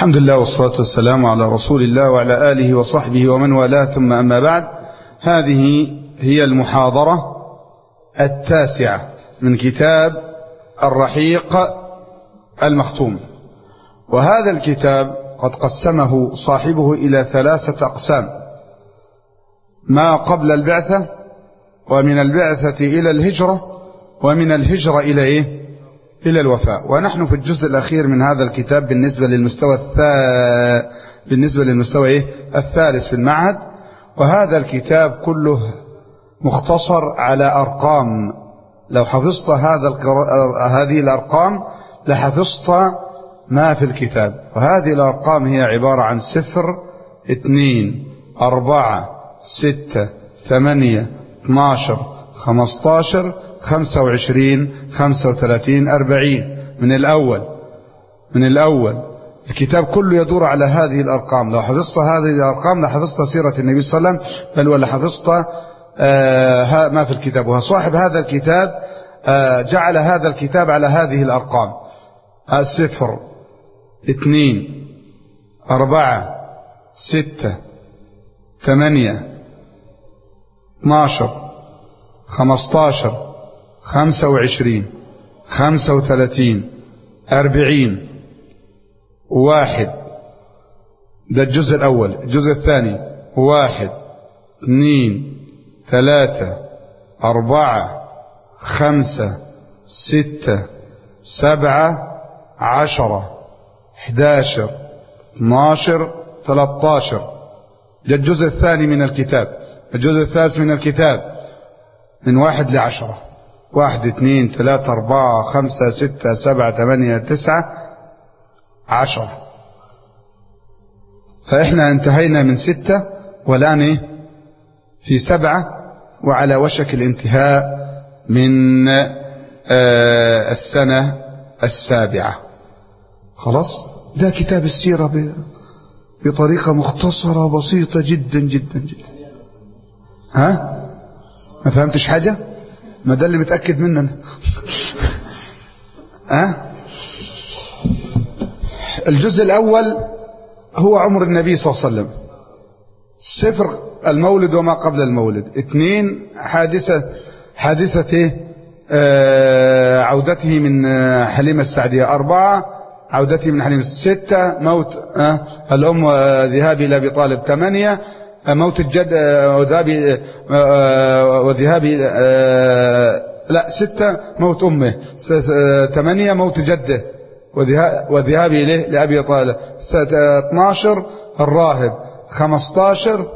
الحمد لله والصلاة والسلام على رسول الله وعلى آله وصحبه ومن والاه، ثم أما بعد. هذه هي المحاضرة 9 من كتاب الرحيق المختوم. وهذا الكتاب قد قسمه صاحبه إلى 3 أقسام: ما قبل البعثة، ومن البعثة إلى الهجرة، ومن الهجرة إلى الوفاة. ونحن في الجزء الأخير من هذا الكتاب بالنسبة للمستوى الثالث في المعهد. وهذا الكتاب كله مختصر على أرقام. لو حفظت هذه الأرقام لحفظت ما في الكتاب. وهذه الأرقام هي عبارة عن 0 2 4 6 8 12 15 25 35 40 من الأول. الكتاب كله يدور على هذه الأرقام. لو حفظت هذه الأرقام لحفظت سيرة النبي صلى الله عليه وسلم، بل ولا حفظت ما في الكتاب. وصاحب هذا الكتاب جعل هذا الكتاب على هذه الأرقام: 0 2 4 6 8 12 15 25 35 40 1. ده الجزء الأول. الجزء الثاني: 1 2 3 4 5 6 7 10 11 12 13. ده الجزء الثاني من الكتاب. الجزء الثالث من الكتاب من 1 ل10: 1 2 3 4 5 6 7 8 9 10. فإحنا انتهينا من 6 والآن في 7، وعلى وشك الانتهاء من السنة 7. خلاص. ده كتاب السيرة بطريقة مختصرة بسيطة جدا جدا جدا. ها؟ ما فهمتش حاجة؟ ما ده اللي متأكد مننا. الجزء الأول هو عمر النبي صلى الله عليه وسلم. 0 المولد وما قبل المولد. 2 حادثة عودته من حليمة السعدية. 4 عودته من حليمة. 6 موت الأم وذهاب إلى أبي طالب. 8 موت الجد وذهاب 6 موت أمه. 8 موت جده وذهاب إليه لأبي طالب. 12 الراهب. 15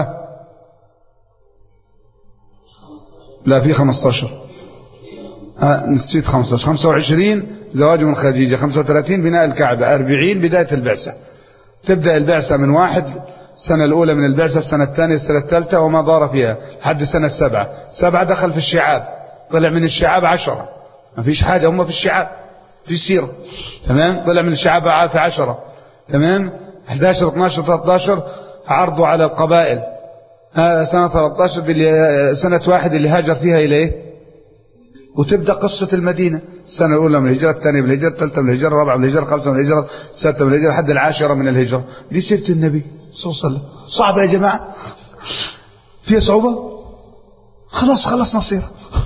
لا في 15 نسيت 15. 25 زواج من خديجة. 35 بناء الكعبة. 40 بداية البعثة. تبدأ البعثة من 1 السنة الأولى من البعثة، السنة الثانية، السنة الثالثة، وما دار فيها لحد السنة 7. 7 دخل في الشعاب، طلع من الشعاب 10. ما فيش حاجة، هم في الشعاب في سيرة. تمام. طلع من الشعاب في 10. تمام. 11 12 13 عرضوا على القبائل. سنة 13 سنة 1 اللي هاجر فيها إليه. وتبدأ قصة المدينة. السنة الأولى من الهجرة، الثانية من الهجرة، الثالثة من الهجرة، الرابعة من الهجرة، الخامسة من الهجرة، السادسة من الهجرة، لحد 10 من الهجرة. دي سيرة النبي صلى الله عليه وسلم. صعبة يا جماعة؟ فيها صعوبة؟ خلاص نصير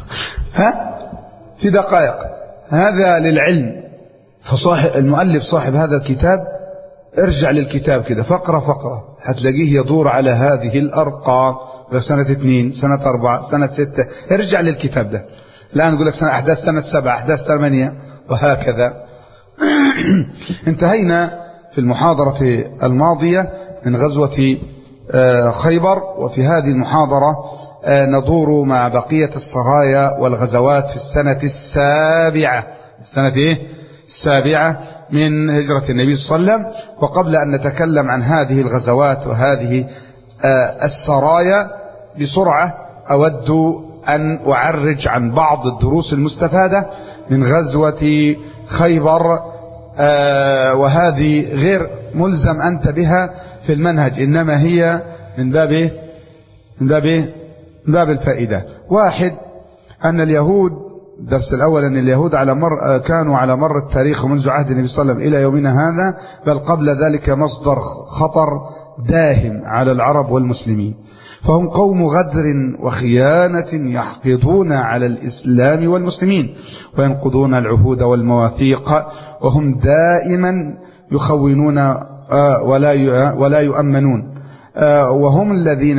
في دقائق. هذا للعلم. المؤلف صاحب هذا الكتاب ارجع للكتاب كده فقرة هتلاقيه يدور على هذه الأرقام. سنة 2 سنة 4 سنة 6. ارجع للكتاب ده. الآن نقول لك أحداث سنة 7 أحداث 8 وهكذا. انتهينا في المحاضرة الماضية من غزوة خيبر. وفي هذه المحاضرة ندور مع بقية السرايا والغزوات في السنة 7. السنة 7 من هجرة النبي صلى الله عليه وسلم. وقبل أن نتكلم عن هذه الغزوات وهذه السرايا بسرعة، أود أن أعرج عن بعض الدروس المستفادة من غزوة خيبر. وهذه غير ملزم أنت بها في المنهج، إنما هي من باب الفائدة. 1. أن اليهود الدرس الأول أن اليهود كانوا على مر التاريخ منذ عهد النبي صلى الله عليه وسلم إلى يومنا هذا، بل قبل ذلك مصدر خطر داهم على العرب والمسلمين. فهم قوم غدر وخيانة يحقدون على الإسلام والمسلمين وينقضون العهود والمواثيق، وهم دائما يخونون ولا يؤمنون، وهم الذين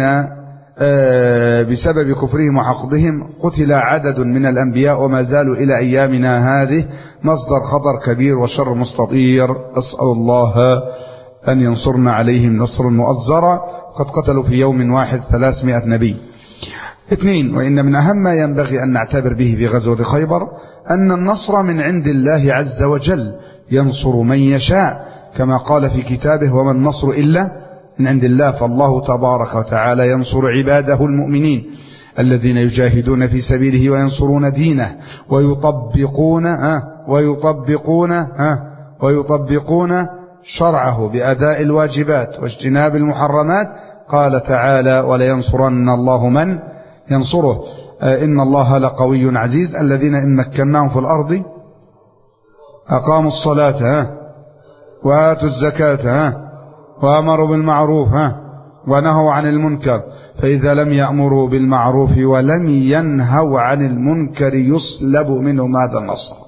بسبب كفرهم وحقدهم قتل عدد من الأنبياء وما زالوا إلى أيامنا هذه مصدر خطر كبير وشر مستطير. أسأل الله أن ينصرنا عليهم نصرا مؤزرا. قد قتلوا في يوم واحد 300 نبي. 2. وإن من أهم ما ينبغي أن نعتبر به في غزوة خيبر أن النصر من عند الله عز وجل، ينصر من يشاء كما قال في كتابه: وما النصر إلا من عند الله. فالله تبارك وتعالى ينصر عباده المؤمنين الذين يجاهدون في سبيله وينصرون دينه ويطبقون شرعه بأداء الواجبات واجتناب المحرمات. قال تعالى: ولينصرن الله من ينصره. إن الله لقوي عزيز. الذين إن مكناهم في الأرض أقاموا الصلاة وآتوا الزكاة وأمروا بالمعروف ونهوا عن المنكر، فإذا لم يأمروا بالمعروف ولم ينهوا عن المنكر يسلب منهم هذا النصر.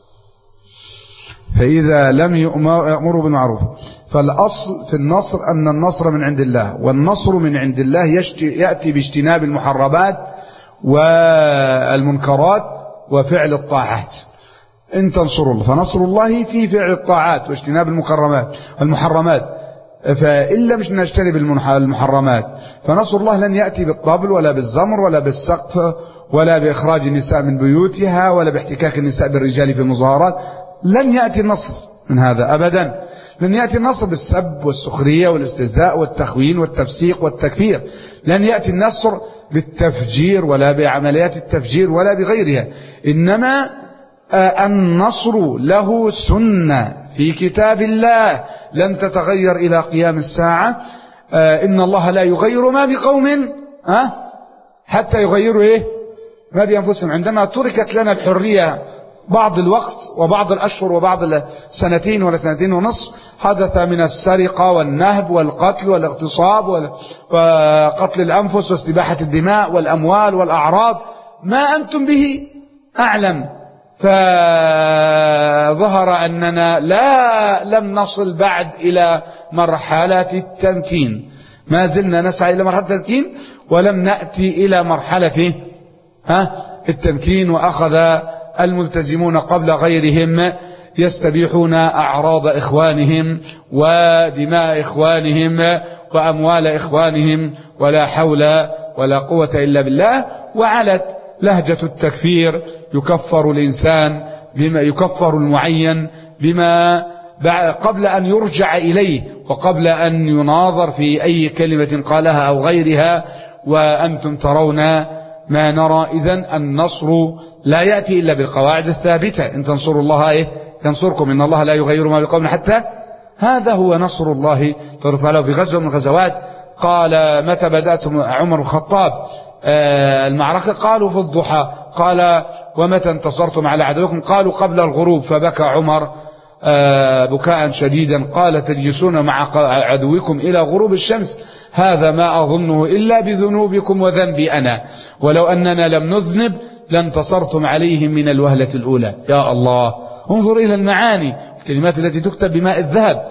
فإذا لم يأمروا بالمعروف، فالأصل في النصر أن النصر من عند الله، والنصر من عند الله يأتي باجتناب المحرمات والمنكرات وفعل الطاعات. إن تنصروا الله، فنصر الله في فعل الطاعات واجتناب المحرمات. فإن لم نجتنب المحرمات فنصر الله لن يأتي بالطبل ولا بالزمر ولا بالسقف ولا بإخراج النساء من بيوتها ولا باحتكاك النساء بالرجال في المظاهرات. لن يأتي النصر من هذا أبدا. لن يأتي النصر بالسب والسخرية والاستهزاء والتخوين والتفسيق والتكفير. لن يأتي النصر بالتفجير ولا بعمليات التفجير ولا بغيرها. إنما النصر له سنة في كتاب الله لن تتغير إلى قيام الساعة. إن الله لا يغير ما بقوم حتى يغيروا ما بأنفسهم. عندما تركت لنا الحرية بعض الوقت وبعض الأشهر وبعض السنتين ولا سنتين ونصف، حدث من السرقة والنهب والقتل والاغتصاب وقتل الأنفس واستباحة الدماء والأموال والأعراض ما أنتم به أعلم. فظهر أننا لم نصل بعد إلى مرحلة التمكين، ما زلنا نسعى إلى مرحلة التمكين ولم نأتي إلى مرحلة التمكين. وأخذ الملتزمون قبل غيرهم يستبيحون أعراض إخوانهم ودماء إخوانهم وأموال إخوانهم، ولا حول ولا قوة إلا بالله. وعلت لهجة التكفير، يكفر الإنسان بما يكفر المعين بما قبل أن يرجع إليه وقبل أن يناظر في أي كلمة قالها أو غيرها. وأنتم ترون ما نرى. إذن النصر لا يأتي إلا بالقواعد الثابتة. إن تنصروا الله ينصركم، إن الله لا يغير ما بقوم حتى. هذا هو نصر الله تبارك وتعالى. في غزوة من الغزوات قال: متى بدأت عمر الخطاب المعركة؟ قالوا: في الضحى. قال: ومتى انتصرتم على عدوكم؟ قالوا: قبل الغروب. فبكى عمر بكاء شديدا. قال: تجلسون مع عدوكم إلى غروب الشمس؟ هذا ما أظنه إلا بذنوبكم وذنبي أنا، ولو أننا لم نذنب لانتصرتم عليهم من الوهلة الأولى. يا الله، انظر إلى المعاني، الكلمات التي تكتب بماء الذهب.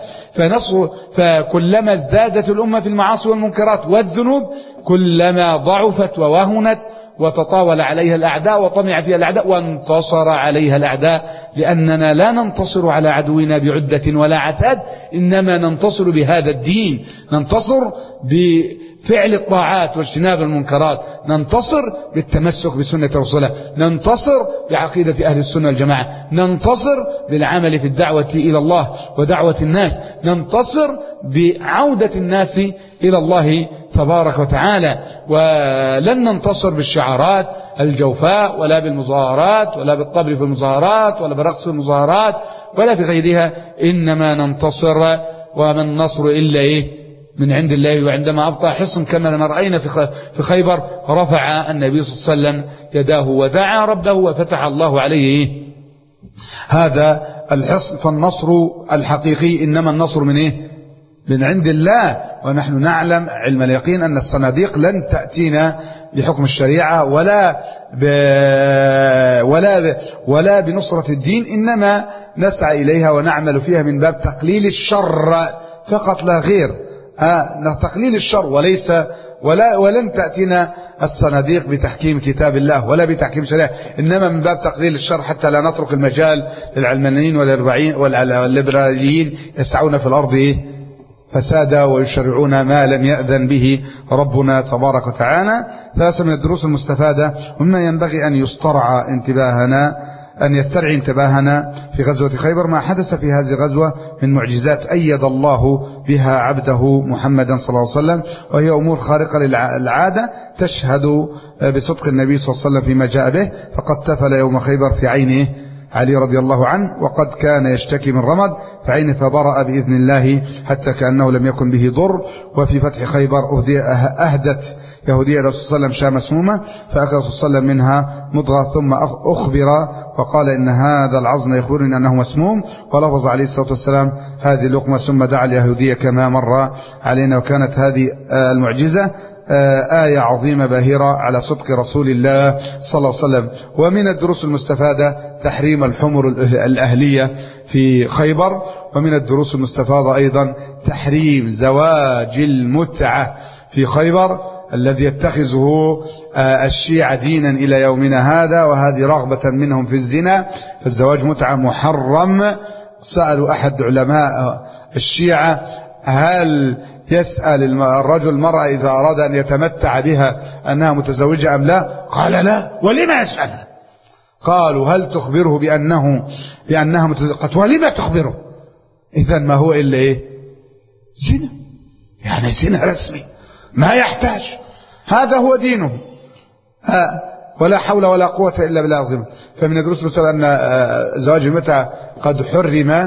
فكلما ازدادت الأمة في المعاصي والمنكرات والذنوب كلما ضعفت ووهنت وتطاول عليها الأعداء وطمع فيها الأعداء وانتصر عليها الأعداء. لأننا لا ننتصر على عدونا بعدة ولا عتاد، إنما ننتصر بهذا الدين، ننتصر بفعل الطاعات واجتناب المنكرات، ننتصر بالتمسك بسنة رسوله، ننتصر بعقيدة أهل السنة والجماعة، ننتصر بالعمل في الدعوة إلى الله ودعوة الناس، ننتصر بعودة الناس إلى الله تبارك وتعالى. ولن ننتصر بالشعارات الجوفاء ولا بالمظاهرات ولا بالطبل في المظاهرات ولا بالرقص في المظاهرات ولا في غيرها. إنما ننتصر، وما النصر إلا من عند الله. وعندما أبطأ حصن كما رأينا في خيبر رفع النبي صلى الله عليه وسلم يداه ودعا ربه وفتح الله عليه هذا الحصن. فالنصر الحقيقي إنما النصر من من عند الله. ونحن نعلم علم اليقين أن الصناديق لن تأتينا بحكم الشريعة ولا بنصرة الدين، إنما نسعى إليها ونعمل فيها من باب تقليل الشر فقط لا غير. تقليل الشر ولن تأتينا الصناديق بتحكيم كتاب الله ولا بتحكيم شريعة، إنما من باب تقليل الشر حتى لا نترك المجال للعلمانيين والليبراليين يسعون في الأرض فسادا ويشرعون ما لم يأذن به ربنا تبارك وتعالى. ثالثا من الدروس المستفادة ومما ينبغي أن يسترعي انتباهنا في غزوة خيبر ما حدث في هذه الغزوة من معجزات أيد الله بها عبده محمدا صلى الله عليه وسلم، وهي أمور خارقة للعادة تشهد بصدق النبي صلى الله عليه وسلم فيما جاء به. فقد تفل يوم خيبر في عينه علي رضي الله عنه، وقد كان يشتكي من رمد فعينه فبرأ بإذن الله حتى كأنه لم يكن به ضر. وفي فتح خيبر أهدت يهودية رسول صلى الله عليه وسلم شاة مسمومة فأكل رسول صلى الله عليه وسلم منها مضغة ثم أخبر وقال إن هذا العظم يخبرني أنه مسموم، ولفظ عليه الصلاة والسلام هذه اللقمة ثم دعا اليهودية كما مر علينا. وكانت هذه المعجزة آية عظيمة باهرة على صدق رسول الله صلى الله عليه وسلم. ومن الدروس المستفادة تحريم الحمر الأهلية في خيبر. ومن الدروس المستفادة أيضا تحريم زواج المتعة في خيبر الذي يتخذه الشيعة دينا إلى يومنا هذا، وهذه رغبة منهم في الزنا، فالزواج متعة محرم. سألوا أحد علماء الشيعة هل يسأل الرجل المرأة إذا أراد أن يتمتع بها أنها متزوجة أم لا؟ قال لا. ولما يسأل؟ قالوا هل تخبره بأنها متزوجة؟ ولما تخبره؟ إذن ما هو إلا زنا، يعني زنا رسمي ما يحتاج، هذا هو دينه. ولا حول ولا قوة إلا بالله العظيم. فمن الدروس المستفادة أن زواج المتعة قد حرم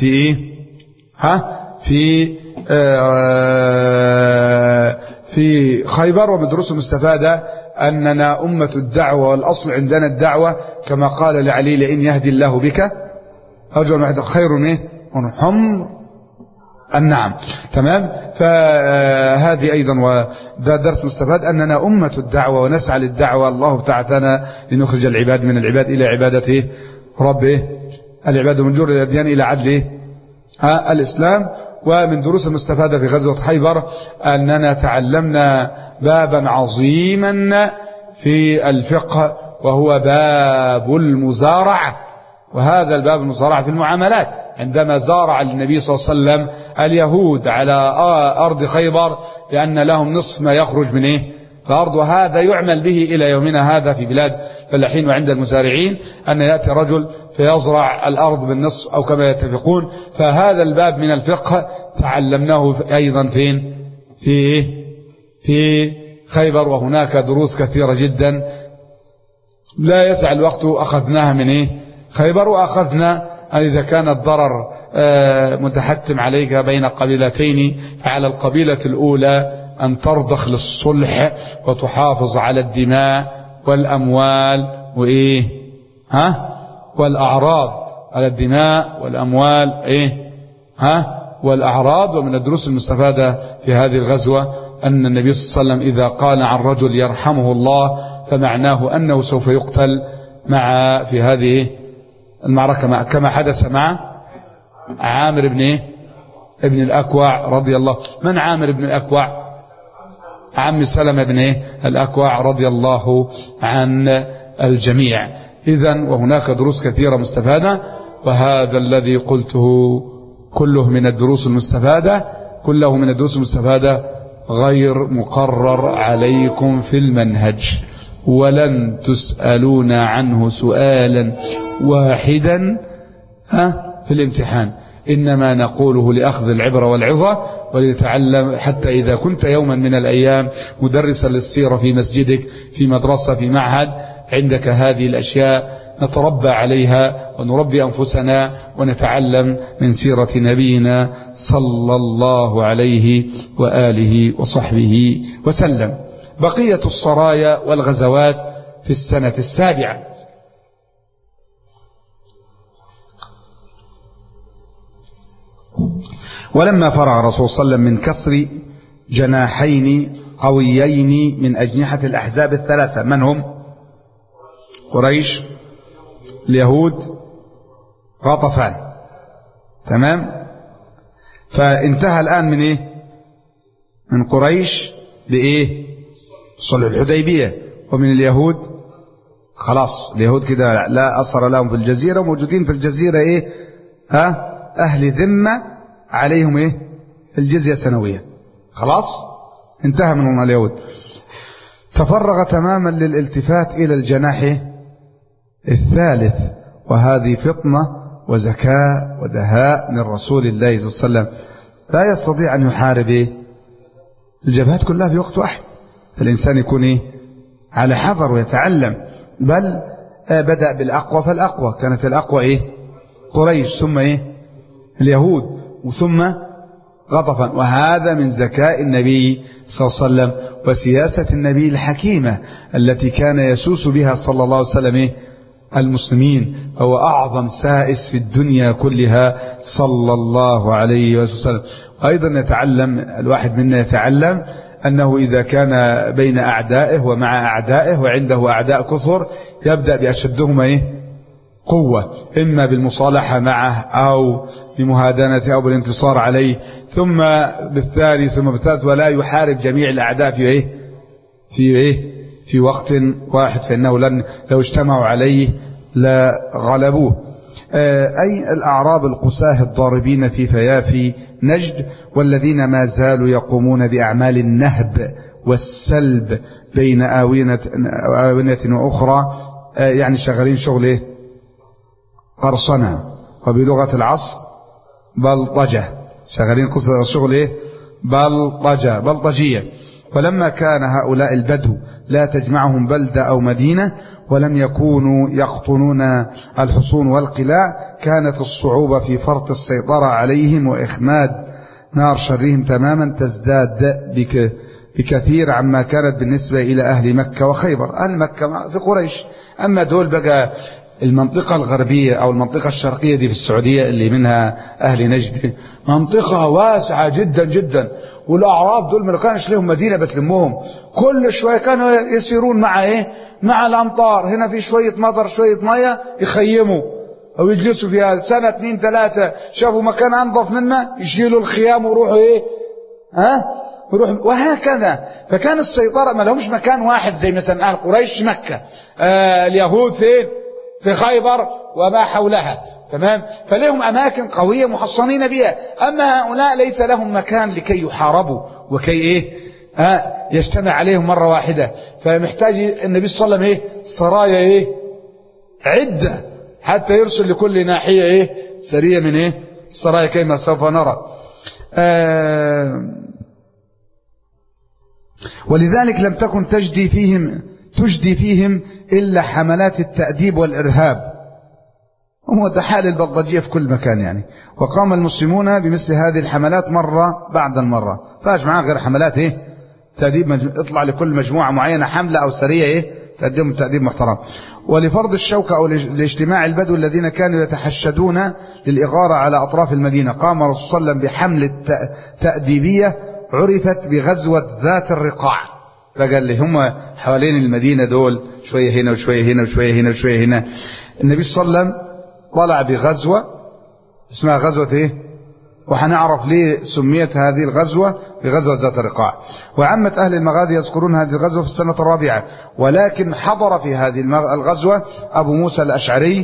في خيبر. ومن الدروس المستفادة أننا أمة الدعوة، والأصل عندنا الدعوة كما قال لعلي لئن يهدي الله بك رجل واحد خير من حمر النعم. تمام. فهذه أيضا وده درس مستفاد أننا أمة الدعوة ونسعى للدعوة. الله ابتعثنا لنخرج العباد من العباد إلى عبادته ربه، العباد من جور الأديان إلى عدل الإسلام. ومن دروس المستفادة في غزوة خيبر أننا تعلمنا بابا عظيما في الفقه وهو باب المزارعة. وهذا الباب المزارعة في المعاملات، عندما زارع النبي صلى الله عليه وسلم اليهود على أرض خيبر لأن لهم نصف ما يخرج من الأرض، وهذا يعمل به إلى يومنا هذا في بلاد فلاحين وعند المزارعين، أن يأتي رجل فيزرع الأرض بالنصف أو كما يتفقون. فهذا الباب من الفقه تعلمناه أيضا فين؟ في خيبر. وهناك دروس كثيرة جدا لا يسع الوقت أخذناها من خيبر. وأخذنا إذا كان الضرر متحتم عليك بين قبيلتين فعلى القبيلة الأولى أن ترضخ للصلح وتحافظ على الدماء والأموال والأعراض، على الدماء والأموال والأعراض. ومن الدروس المستفادة في هذه الغزوة أن النبي صلى الله عليه وسلم إذا قال عن رجل يرحمه الله فمعناه أنه سوف يقتل في هذه المعركة كما حدث مع عامر ابن الأكوع رضي الله. من عامر بن الأكوع؟ عم سلمة بن الأكوع رضي الله عن الجميع. إذن وهناك دروس كثيرة مستفادة، وهذا الذي قلته كله من الدروس المستفادة غير مقرر عليكم في المنهج، ولن تسألون عنه سؤالا واحدا في الامتحان، إنما نقوله لأخذ العبرة والعظة ولتعلم، حتى إذا كنت يوما من الأيام مدرسا للسيرة في مسجدك، في مدرسة، في معهد، عندك هذه الأشياء نتربى عليها ونربي أنفسنا ونتعلم من سيرة نبينا صلى الله عليه وآله وصحبه وسلم. بقية السرايا والغزوات في السنة السابعة. ولما فرغ الرسول صلى الله عليه وسلم من كسر جناحين قويين من أجنحة الأحزاب الثلاثة، من هم؟ قريش، اليهود، غطفان. تمام. فانتهى الآن من إيه؟ من قريش بإيه؟ صلح الحديبية. ومن اليهود خلاص، اليهود كده لا أثر لهم في الجزيرة، وموجودين في الجزيرة إيه؟ أهل ذمة عليهم إيه؟ الجزية سنوية. خلاص انتهى منهم اليهود. تفرغ تماما للالتفات إلى الجناح الثالث، وهذه فطنة وذكاء ودهاء من رسول الله صلى الله عليه وسلم. لا يستطيع أن يحارب الجبهات كلها في وقت واحد. الإنسان يكون على حذر ويتعلم. بل بدأ بالأقوى فالأقوى. كانت الأقوى قريش، ثم اليهود، وثم غطفا. وهذا من ذكاء النبي صلى الله عليه وسلم وسياسة النبي الحكيمة التي كان يسوس بها صلى الله عليه وسلم المسلمين. هو أعظم سائس في الدنيا كلها صلى الله عليه وسلم. أيضا يتعلم الواحد منا يتعلم أنه إذا كان بين أعدائه ومع أعدائه وعنده أعداء كثر يبدأ بأشدهما قوة، إما بالمصالحة معه أو بمهادنته أو بالانتصار عليه، ثم بالثاني ثم بالثالث، ولا يحارب جميع الأعداء في وقت واحد، فإنه لو اجتمعوا عليه لا غلبوه. أي الأعراب القساه الضاربين في فيافي نجد، والذين ما زالوا يقومون بأعمال النهب والسلب بين آونة وأخرى، يعني شغالين شغل قرصنة، وبلغة العصر بلطجة، شغالين شغل بلطجية. ولما كان هؤلاء البدو لا تجمعهم بلدة أو مدينة، ولم يكونوا يقطنون الحصون والقلاع، كانت الصعوبة في فرط السيطرة عليهم وإخماد نار شرهم تماما تزداد بكثير عما كانت بالنسبة إلى أهل مكة وخيبر. أهل مكة في قريش، أما دول بقى المنطقة الغربية أو المنطقة الشرقية دي في السعودية اللي منها أهل نجد، منطقة واسعة جدا جدا. والأعراب دول ما كانش لهم مدينة بتلمهم، كل شوية كانوا يسيرون مع الأمطار. هنا في شوية مطر شوية مية يخيموا أو يجلسوا فيها سنة 2 3، شافوا مكان أنظف منا يشيلوا الخيام ويروحوا يروحوا وهكذا. فكان السيطرة ما لهمش مكان واحد زي مثلا أهل قريش مكة، اليهود فين؟ في خيبر وما حولها. تمام. فلهم أماكن قوية محصنين بها. أما هؤلاء ليس لهم مكان لكي يحاربوا وكي يجتمع عليهم مرة واحدة. فمحتاج النبي صلى الله عليه وسلم سرايا عدة حتى يرسل لكل ناحية سرية من السرايا كما سوف نرى. ولذلك لم تكن تجدي فيهم إلا حملات التأديب والإرهاب. وهو ده حال البلطجية في كل مكان يعني. وقام المسلمون بمثل هذه الحملات مرة بعد المرة، فاش معاه غير حملات تأديب، اطلع لكل مجموعة معينة حملة أو سرية تقدم تأديب محترم. ولفرض الشوكة أو لاجتماع البدو الذين كانوا يتحشدون للإغارة على أطراف المدينة، قام الرسول صلى الله عليه وسلم بحملة تأديبية عرفت بغزوة ذات الرقاع. فقال لي هم حوالين المدينة دول شوية هنا وشوية هنا وشوية هنا وشوية هنا. النبي صلى الله عليه وسلم طلع بغزوة اسمها غزوة وحنعرف ليه سميت هذه الغزوة بغزوة ذات الرقاع. وعامة أهل المغازي يذكرون هذه الغزوة في السنة الرابعة، ولكن حضر في هذه الغزوة أبو موسى الأشعري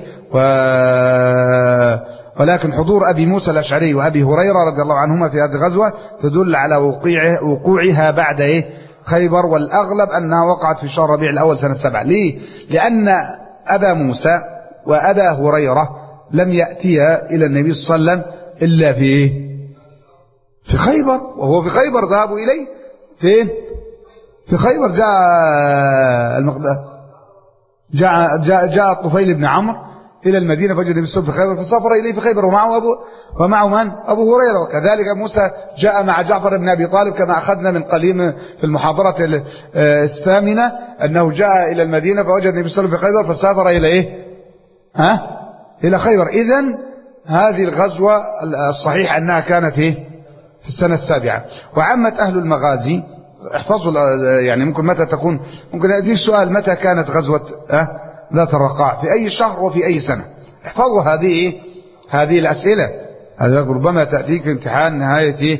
ولكن حضور أبي موسى الأشعري وأبي هريرة رضي الله عنهما في هذه الغزوة تدل على وقوعها بعد خيبر، والأغلب أنها وقعت في شهر ربيع الأول سنة 7. ليه؟ لأن أبا موسى وأبا هريرة لم يأتيا إلى النبي صلى الله عليه وسلم إلا في خيبر، وهو في خيبر ذهبوا إليه. فين؟ في خيبر. جاء المقداد جاء الطفيل بن عمرو إلى المدينة فوجد النبي صلى الله عليه وسلم في خيبر فسافر إليه في خيبر ومعه من؟ أبو هريرة. وكذلك موسى جاء مع جعفر بن أبي طالب كما أخذنا من قليل في المحاضرة الثامنة أنه جاء إلى المدينة فوجد النبي صلى الله عليه وسلم في خيبر فسافر إلى إيه؟ إلى خيبر. إذن هذه الغزوة الصحيح أنها كانت إيه؟ في السنة السابعة. وعامة أهل المغازي احفظوا يعني ممكن أديك سؤال متى كانت غزوة ذات الرقاع في أي شهر وفي أي سنة. احفظوا هذه الأسئلة. هذا ربما تأتيك في امتحان نهاية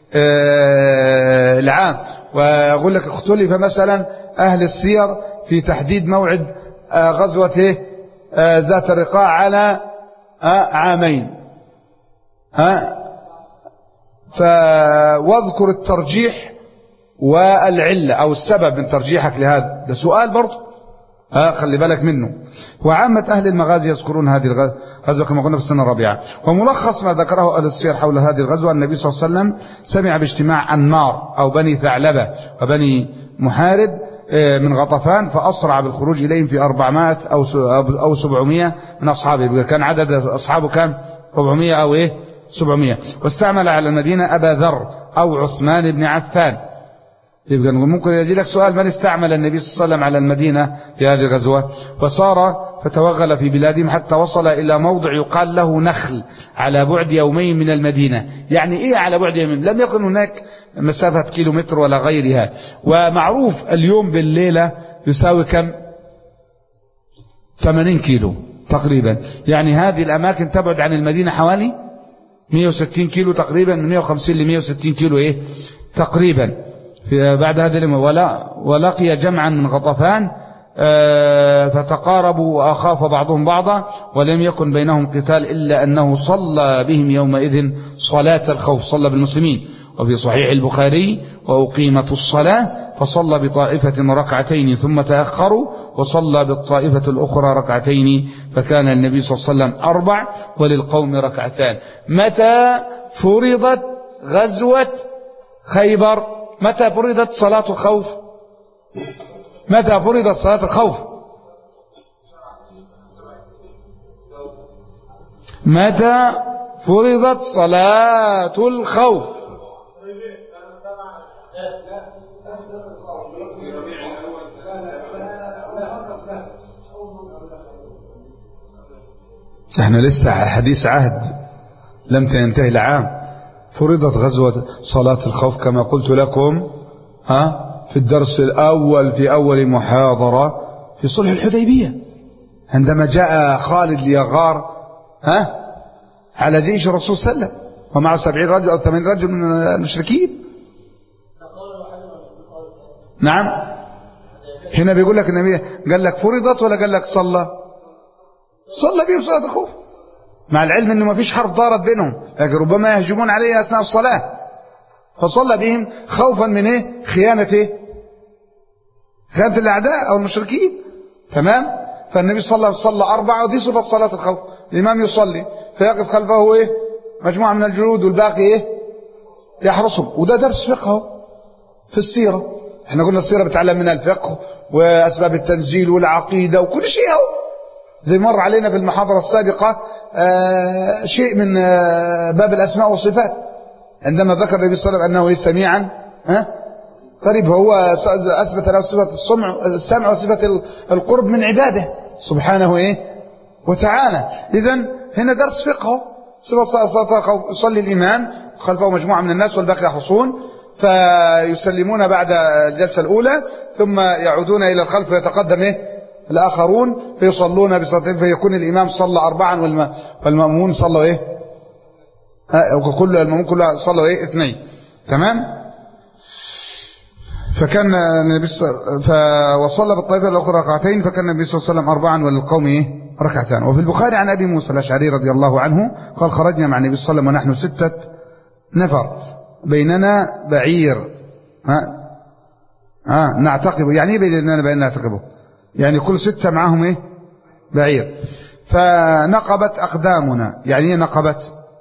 العام ويقول لك اختلف مثلا أهل السير في تحديد موعد غزوة ذات الرقاع على عامين. واذكر الترجيح والعلة أو السبب من ترجيحك لهذا. ده سؤال برضه خلي بالك منه. وعامة أهل المغازي يذكرون هذه الغزوة كما قلنا في السنة الرابعة. وملخص ما ذكره أهل السير حول هذه الغزوة النبي صلى الله عليه وسلم سمع باجتماع أنمار أو بني ثعلبة وبني محارب من غطفان فأسرع بالخروج إليهم في 400 أو 700 من أصحابه. كان عدد أصحابه كان 400 أو 700. واستعمل على المدينة أبا ذر أو عثمان بن عفان. يبقى ممكن يجي لك سؤال من استعمل النبي صلى الله عليه وسلم على المدينة في هذه الغزوة. وصار فتوغل في بلادهم حتى وصل إلى موضع يقال له نخل على بعد يومين من المدينة. يعني إيه على بعد يومين؟ لم يكن هناك مسافة كيلومتر ولا غيرها. ومعروف اليوم بالليلة يساوي كم؟ 80 كيلو تقريبا. يعني هذه الأماكن تبعد عن المدينة حوالي 160 كيلو تقريبا، من 150 ل 160 كيلو تقريبا. بعد هذا ولقي جمعا من غطفان فتقاربوا وأخاف بعضهم بعضا ولم يكن بينهم قتال إلا أنه صلى بهم يومئذ صلاة الخوف، صلى بالمسلمين. وفي صحيح البخاري وأقيمت الصلاة فصلى بطائفة ركعتين ثم تأخروا وصلى بالطائفة الأخرى ركعتين فكان النبي صلى الله عليه وسلم 4 وللقوم ركعتان. متى فرضت غزوة خيبر؟ متى فرضت صلاة الخوف؟ متى فرضت صلاة الخوف؟ متى فرضت صلاة الخوف؟ احنا لسه حديث عهد لم تنتهي العام. فرضت غزوة صلاة الخوف كما قلت لكم في الدرس الأول في أول محاضرة في صلح الحديبية عندما جاء خالد ليغار على جيش الرسول صلى الله عليه وسلم ومعه 70 رجل أو 80 رجل من المشركين. نعم هنا بيقول لك النبي قال لك فرضت ولا قال لك صلى بهم صلاة الخوف، مع العلم انه ما فيش حرب دارت بينهم، لكن ربما يهجمون عليه اثناء الصلاة فصلى بهم خوفا من خيانة الاعداء او المشركين. تمام. فالنبي صلى 4 ودي صفة صلاة الخوف. الامام يصلي فيقف خلفه مجموعة من الجنود والباقي يحرسهم. وده درس فقه في السيرة. احنا قلنا السيرة بتعلم منها الفقه واسباب التنزيل والعقيدة وكل شيء زي مر علينا في المحاضرة السابقة شيء من باب الأسماء والصفات عندما ذكر النبي صلى الله عليه وسلم أنه سميعا قريب. هو أثبت له صفة السمع وصفة القرب من عباده سبحانه وتعالى. إذن هنا درس فقه صفة صلاة الخوف. يصلي الإمام خلفه مجموعة من الناس والباقي يحرسون فيسلمون بعد الجلسة الأولى ثم يعودون إلى الخلف ويتقدم الآخرون فيصلون بصلاتهم فيكون الإمام صلى 4 والمأمون صلوا المأمون كله صلوا 2. تمام. فكان النبي وصلى بالطائفة الأخرى ركعتين فكان النبي صلى الله عليه وسلم 4 وللقوم ركعتان. وفي البخاري عن أبي موسى الأشعري رضي الله عنه قال خرجنا مع النبي صلى الله عليه وسلم ونحن 6 نفر بيننا بعير نعتقب. يعني ايه بيننا نعتقبه؟ يعني كل 6 معهم بعير. فنقبت أقدامنا. يعني ايه نقبت؟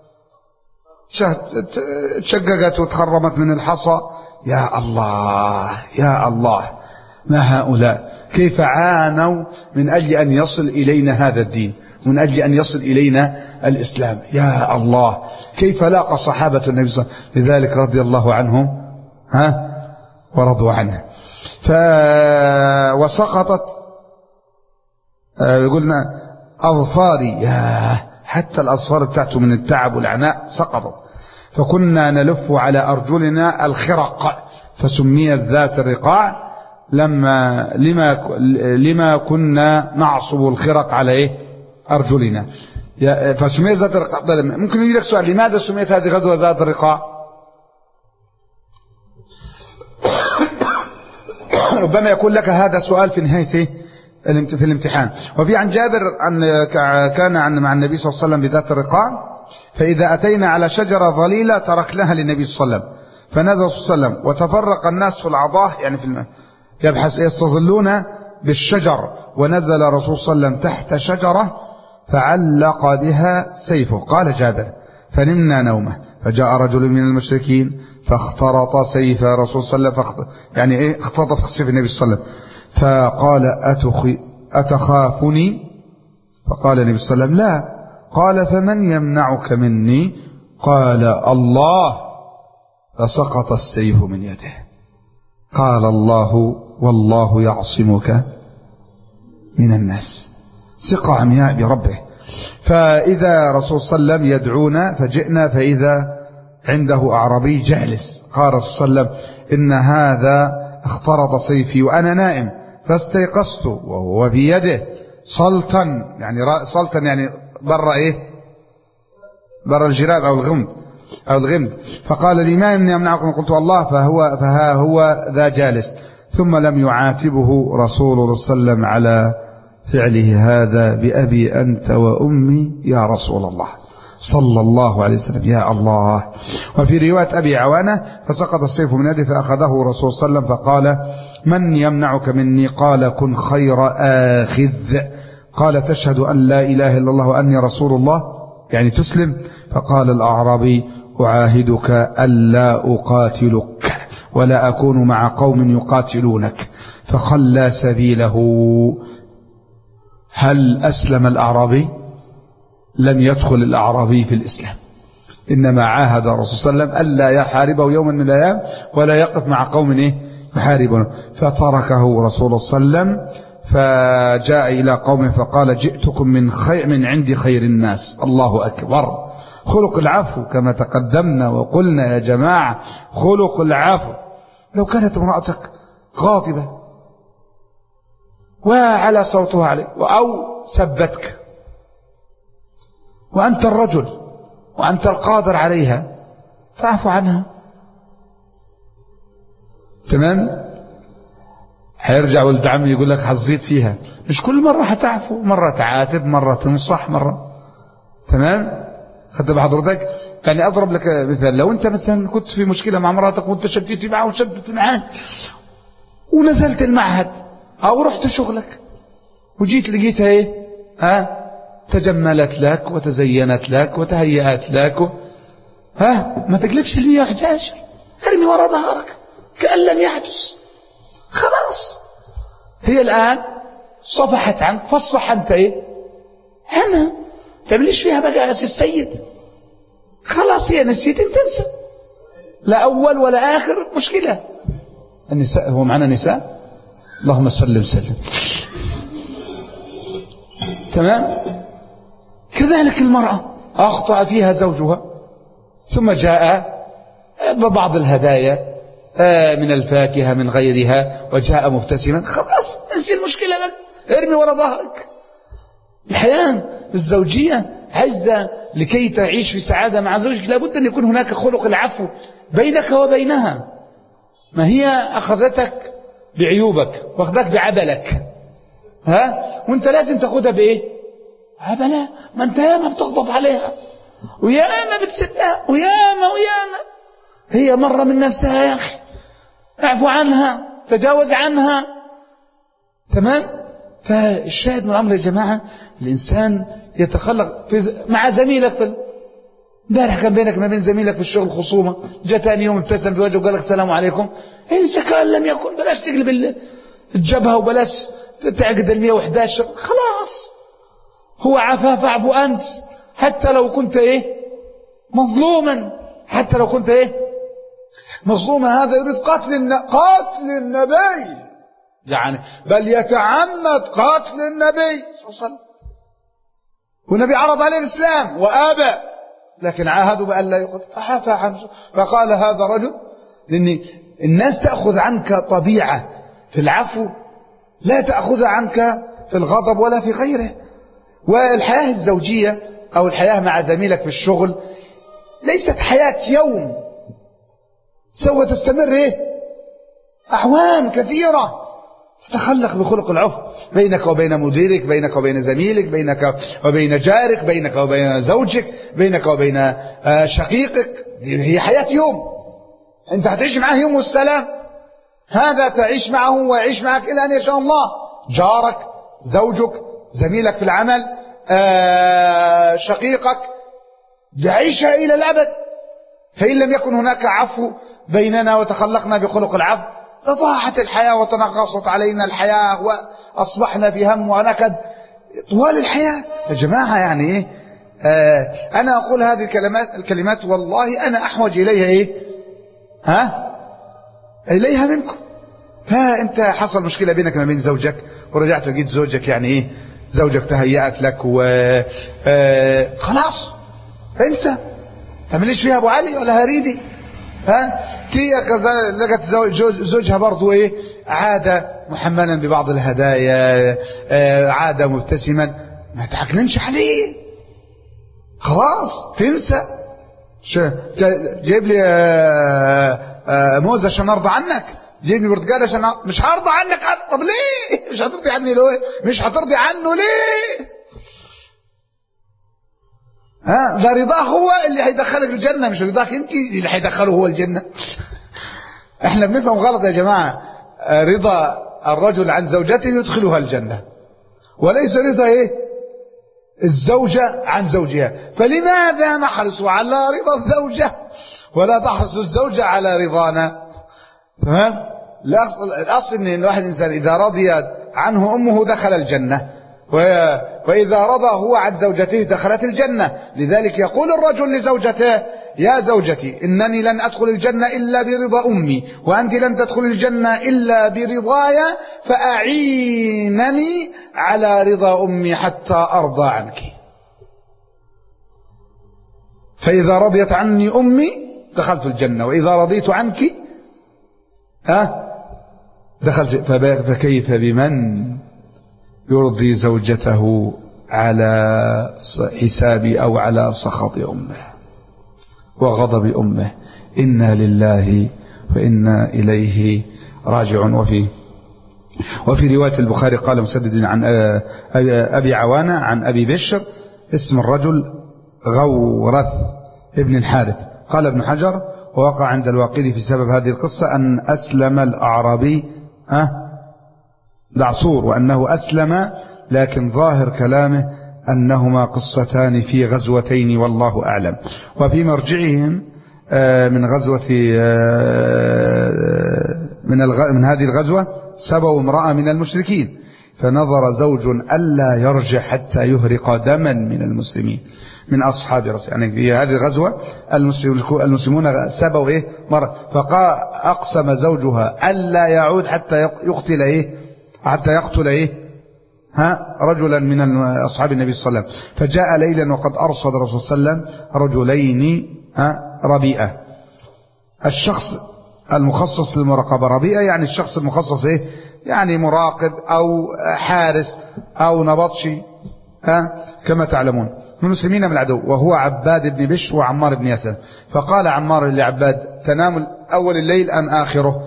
تشققت وتخرمت من الحصى. يا الله يا الله ما هؤلاء. كيف عانوا من أجل أن يصل إلينا هذا الدين، من أجل أن يصل إلينا الإسلام. يا الله كيف لاقى صحابة النبي صلى الله عليه وسلم، لذلك رضي الله عنهم ورضوا عنه. وسقطت قلنا أظفاري، حتى الأظفار بتاعته من التعب والعناء سقطت. فكنا نلف على أرجلنا الخرق فسميت ذات الرقاع لما كنا نعصب الخرق على أرجلنا، فسميت ذات الرقاع. ممكن يجي لك سؤال، لماذا سميت هذه غزوة ذات الرقاع؟ ربما يكون لك هذا سؤال في نهاية في الامتحان. وفي عن جابر كان مع النبي صلى الله عليه وسلم بذات الرقاع، فإذا أتينا على شجرة ظليلة تركناها للنبي صلى الله عليه وسلم، فنزل صلى الله عليه وسلم وتفرق الناس في العضاه، يعني يستظلون بالشجر، ونزل رسول صلى الله عليه وسلم تحت شجرة فعلق بها سيفه. قال جابر فنمنا نومه، فجاء رجل من المشركين فاخترط سيف رسول صلى الله عليه وسلم، يعني اختلط في سيف النبي صلى الله عليه وسلم، فقال أتخافني؟ فقال النبي صلى الله عليه وسلم لا. قال فمن يمنعك مني؟ قال الله. فسقط السيف من يده. قال الله والله يعصمك من الناس. ثقة عمياء بربه. فإذا رسول صلى الله عليه وسلم يدعونا، فجئنا فإذا عنده أعرابي جالس. قال رسول صلى الله عليه وسلم إن هذا اخترط سيفي وأنا نائم، فاستيقظت وهو في يده سلطا، يعني بر الجراب أو الغمد. فقال لي ما يمنعكم؟ قلت الله. فها هو ذا جالس. ثم لم يعاتبه رسول الله صلى الله عليه وسلم على فعله هذا بأبي أنت وأمي يا رسول الله صلى الله عليه وسلم. يا الله. وفي رواية أبي عوانة فسقط السيف من يده فأخذه رسول صلى الله عليه وسلم فقال من يمنعك مني؟ قال كن خير آخذ. قال تشهد أن لا إله إلا الله وأني رسول الله، يعني تسلم. فقال الأعرابي أعاهدك ألا أقاتلك ولا أكون مع قوم يقاتلونك، فخلى سبيله. هل أسلم الأعرابي؟ لم يدخل الأعرابي في الإسلام، إنما عاهد الرسول صلى الله عليه وسلم ألا يحاربه يوما من الأيام ولا يقف مع قوم يحاربونه، فتركه رسول الله صلى الله عليه وسلم. فجاء إلى قومه فقال جئتكم من عند خير الناس. الله أكبر. خلق العفو كما تقدمنا وقلنا يا جماعة، خلق العفو. لو كانت امرأتك غاضبة وعلى صوتها عليك أو سبتك وأنت الرجل وأنت القادر عليها، فاعفو عنها. تمام؟ هيرجع ولد عمي يقول لك حظيت فيها. مش كل مرة هتعفو، مرة تعاتب، مرة تنصح، مرة. تمام؟ خدت بحضرتك؟ يعني أضرب لك مثال، لو أنت مثلا كنت في مشكلة مع مراتك وأنت شديت معها وشدت معها ونزلت المعهد أو رحت شغلك وجيت لقيتها تجملت لك وتزينت لك وتهيأت لك ما تقلبش 111، ارمي وراء ظهرك كأن لم يحدث. خلاص هي الآن صفحت عنك، فاصفح أنت عنها، تعمليش فيها بقى السيد. خلاص هي نسيت، انت انسى، لا أول ولا آخر مشكلة. النساء هو معنا نساء، اللهم سلم. تمام؟ كذلك المرأة أخطأ فيها زوجها ثم جاء ببعض الهدايا من الفاكهة من غيرها وجاء مبتسما، خلاص انسي المشكلة بك، ارمي وراء ظهرك. الحياة الزوجية عزة لكي تعيش في سعادة مع زوجك لابد أن يكون هناك خلق العفو بينك وبينها. ما هي أخذتك بعيوبك واخذك بعبلك، وانت لازم تاخدها بايه؟ عبلة. ما انت ياما بتغضب عليها وياما بتسبها وياما هي مرة من نفسها. يا أخي اعفو عنها، تجاوز عنها. تمام؟ فالشاهد من الأمر يا جماعة، الإنسان يتخلق مع زميلك امبارح كان بينك ما بين زميلك في الشغل خصومة، جاء ثاني يوم ابتسم في وجهه وقال لك السلام عليكم، إذا كان لم يكن بلاش تقلب الجبهة وبلاش تعقد 111 خلاص، هو عفا فاعف أنت، حتى لو كنت مظلوما، حتى لو كنت مظلوما. هذا يريد قتل النبي، يعني بل يتعمد قتل النبي صلى الله عليه وسلم، والنبي عرض عليه الإسلام وآبى، لكن عاهدوا بأن لا يقتل فعفى عنه. فقال هذا رجل، لأن الناس تأخذ عنك طبيعة في العفو لا تأخذ عنك في الغضب ولا في غيره. والحياة الزوجية أو الحياة مع زميلك في الشغل ليست حياة يوم، سوف تستمر أعوام كثيرة. تتخلق بخلق العفو بينك وبين مديرك، بينك وبين زميلك، بينك وبين جارك، بينك وبين زوجك، بينك وبين شقيقك. هي حياة يوم، أنت هتعيش معه يوم والسلام، هذا تعيش معه ويعيش معك إلى أن يشاء الله. جارك، زوجك، زميلك في العمل، شقيقك، يعيشها إلى الأبد. فإن لم يكن هناك عفو بيننا وتخلقنا بخلق العفو لضاعت الحياة وتنغصت علينا الحياة وأصبحنا في هم ونكد طوال الحياة. يا جماعة يعني أنا أقول هذه الكلمات والله أنا أحوج إليها إليها منكم. أنت حصل مشكلة بينك ما بين زوجك ورجعت لقيت زوجك زوجك تهيأت لك خلاص انسى، تعمليش فيها أبو علي ولا هريدي. لقت زوجها برضو عاد محملا ببعض الهدايا، عاد مبتسما، ما تحكننش عليه، خلاص تنسى. جيب لي موز عشان ارضى عنك، جيب لي برتقال عشان مش هرضى عنك. طب ليه مش هترضي عني؟ ليه مش هترضي عنه؟ ليه؟ ده رضاه هو اللي هيدخلك الجنة، مش رضاك انت اللي هيدخله هو الجنة. احنا بنفهم غلط يا جماعة. رضا الرجل عن زوجته يدخلها الجنة، وليس رضا الزوجة عن زوجها. فلماذا نحرص على رضا الزوجة ولا تحرص الزوجة على رضانا؟ تمام. الأصل ان الواحد إنسان إذا رضي عنه أمه دخل الجنة، وإذا رضى هو عن زوجته دخلت الجنة. لذلك يقول الرجل لزوجته: يا زوجتي إنني لن أدخل الجنة إلا برضا أمي، وأنت لن تدخل الجنة إلا برضاي، فأعينني على رضا أمي حتى أرضى عنك. فإذا رضيت عني أمي دخلت الجنة، وإذا رضيت عنك دخلت. فكيف بمن يرضي زوجته على حساب أو على سخط أمه وغضب أمه؟ إنا لله وإنا إليه راجعون. وفي رواية البخاري قال مسدد عن أبي عوانة عن أبي بشر اسم الرجل غورث ابن الحارث. قال ابن حجر: ووقع عند الواقدي في سبب هذه القصة أن أسلم الأعرابي دعصور، وأنه أسلم، لكن ظاهر كلامه أنهما قصتان في غزوتين والله أعلم. وفي مرجعهم من غزوة من هذه الغزوة سبوا امرأة من المشركين، فنظر زوج ألا يرجع حتى يهرق دما من المسلمين من أصحاب رسول. يعني في هذه الغزوة المسلمون سبوا مرة، فأقسم زوجها ألا يعود حتى يقتل رجلا من أصحاب النبي صلى الله عليه وسلم. فجاء ليلا وقد أرصد الرسول صلى الله عليه وسلم رجلين ربيئة. الشخص المخصص للمراقبة ربيئة، يعني الشخص المخصص يعني مراقب أو حارس أو نبطشي كما تعلمون من المسلمين من العدو، وهو عباد بن بشر وعمار بن ياسر. فقال عمار لعباد: تنام أول الليل أم آخره؟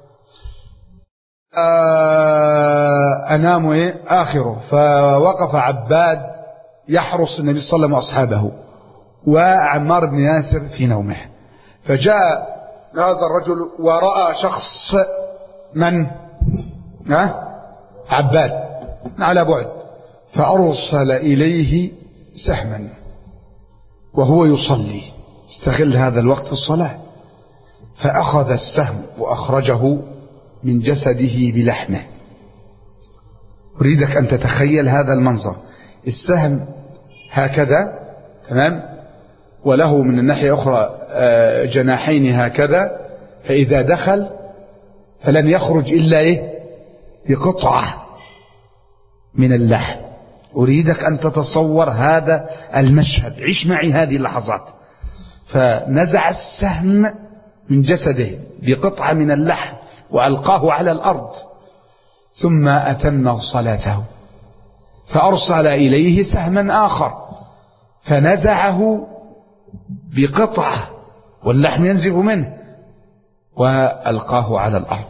أنام آخره. فوقف عباد يحرس النبي صلى الله عليه وسلم وأصحابه، وعمار بن ياسر في نومه. فجاء هذا الرجل ورأى شخص من عباد على بعد، فأرسل إليه سهما وهو يصلي، استغل هذا الوقت في الصلاة، فأخذ السهم وأخرجه من جسده بلحمه، أريدك أن تتخيل هذا المنظر، السهم هكذا، تمام، وله من الناحية أخرى جناحين هكذا، فإذا دخل فلن يخرج إلا بقطعة من اللحم. أريدك أن تتصور هذا المشهد، عيش معي هذه اللحظات. فنزع السهم من جسده بقطعة من اللحم وألقاه على الأرض، ثم أتم صلاته، فأرسل إليه سهما آخر فنزعه بقطعة واللحم ينزف منه وألقاه على الأرض،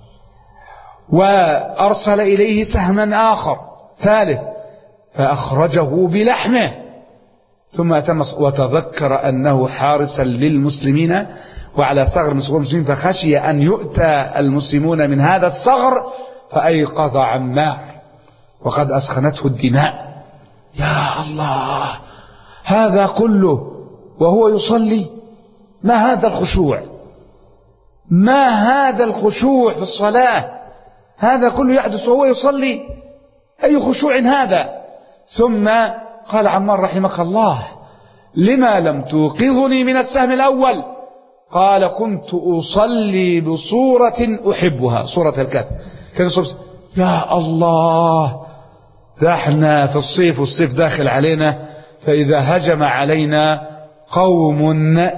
وأرسل إليه سهما آخر ثالث فأخرجه بلحمه، ثم أتم وتذكر أنه حارسا للمسلمين وعلى ثغر من ثغور المسلمين، فخشي أن يؤتى المسلمون من هذا الثغر فأيقظ عمار وقد أسخنته الدماء. يا الله، هذا كله وهو يصلي؟ ما هذا الخشوع، ما هذا الخشوع في الصلاة، هذا كله يحدث وهو يصلي، أي خشوع هذا؟ ثم قال عمار رحمك الله: لما لم توقظني من السهم الأول؟ قال: كنت أصلي بصورة أحبها، صورة الكهف. يا الله، ده احنا في الصيف والصيف داخل علينا، فإذا هجم علينا قوم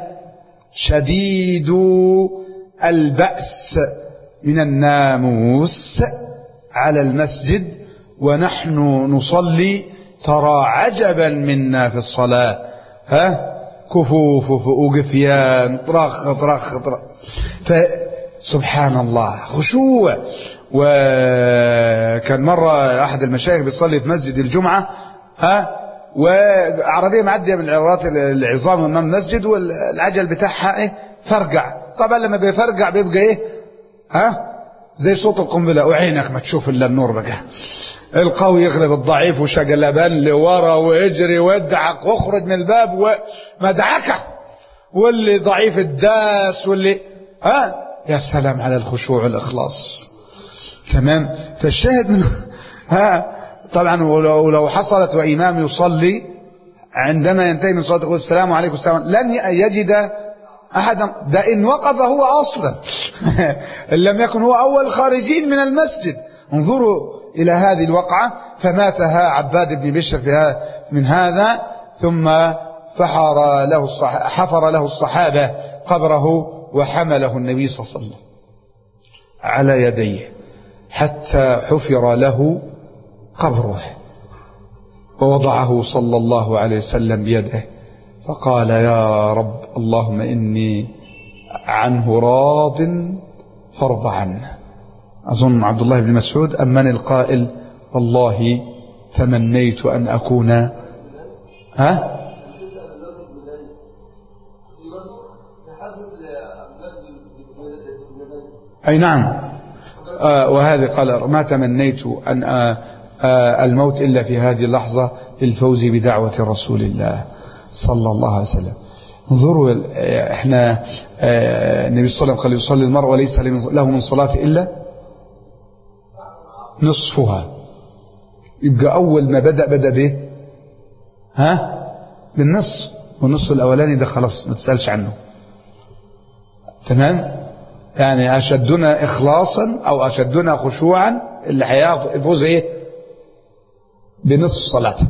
شديد البأس من الناموس على المسجد ونحن نصلي، ترى عجبا منا في الصلاة، كفوف وقفيان طرخ طرخ طرخ، فسبحان الله خشوع. وكان مرة أحد المشايخ بيصلي في مسجد الجمعة، وعربية معدية من العربات العظام أمام المسجد، والعجل بتاعها فرقع. طبعا لما بيفرقع بيبقى زي صوت القنبلة، وعينك ما تشوف إلا النور بقى. القوي يغلب الضعيف، وشقلبان لورا واجري وادعك واخرج من الباب ومدعكه، واللي ضعيف الداس، واللي يا سلام على الخشوع والإخلاص. تمام. فالشاهد من طبعا ولو حصلت وإمام يصلي عندما ينتهي من صلاة يقول السلام عليكم السلام، لن يجد أحدا، ده إن وقف هو أصلا إن لم يكن هو أول خارجين من المسجد. انظروا إلى هذه الوقعة، فماتها عباد بن بشر من هذا، ثم حفر له الصحابة قبره، وحمله النبي صلى الله عليه وسلم على يديه حتى حفر له قبره، ووضعه صلى الله عليه وسلم بيده، فقال: يا رب، اللهم إني عنه راض فارض عنه. أظن عبد الله بن مسعود أمن القائل: والله تمنيت أن أكون أي نعم. وهذا قال: ما تمنيت أن الموت إلا في هذه اللحظة للفوز بدعوة رسول الله صلى الله عليه وسلم. انظروا، احنا النبي صلى الله عليه وسلم قال: يصلي المرء وليس له من صلاة إلا نصفها. يبقى أول ما بدأ به بالنصف، والنصف الأولاني ده خلاص ما تسألش عنه. تمام. يعني أشدنا إخلاصا أو أشدنا خشوعا اللي هيفوز بنصف صلاته،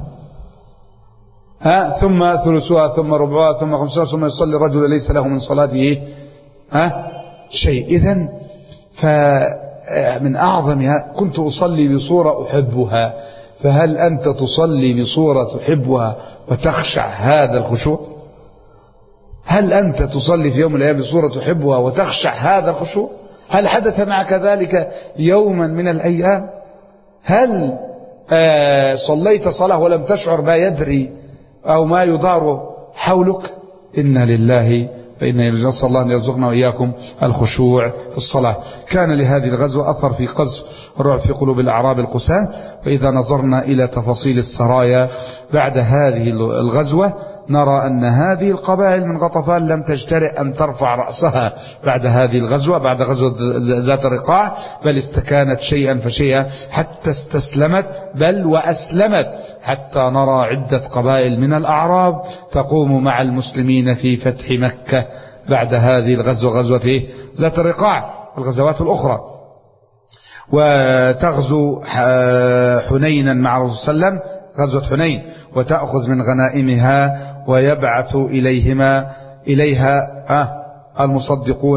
ثم ثلثها، ثم ربعها، ثم خمسها، ثم يصلي الرجل ليس له من صلاته شيء. إذن فمن أعظمها: كنت أصلي بصورة أحبها. فهل أنت تصلي بصورة تحبها وتخشع هذا الخشوع؟ هل أنت تصلي في يوم من الأيام بصورة تحبها وتخشع هذا الخشوع؟ هل حدث معك ذلك يوما من الأيام؟ هل صليت صلاة ولم تشعر ما يدري أو ما يدار حولك؟ إنا لله وإنا إليه راجعون. نسأل الله أن يرزقنا وإياكم الخشوع في الصلاة. كان لهذه الغزوة أثر في قذف الرعب في قلوب الأعراب القساة. وإذا نظرنا إلى تفاصيل السرايا بعد هذه الغزوة نرى أن هذه القبائل من غطفان لم تجترئ أن ترفع رأسها بعد هذه الغزوة، بعد غزوة ذات الرقاع، بل استكانت شيئا فشيئا حتى استسلمت، بل وأسلمت، حتى نرى عدة قبائل من الأعراب تقوم مع المسلمين في فتح مكة بعد هذه الغزوة، غزوة ذات الرقاع والغزوات الأخرى. وتغزو حنينا مع رسول صلى الله عليه وسلم، غزوة حنين، وتأخذ من غنائمها ويبعث إليها المصدقون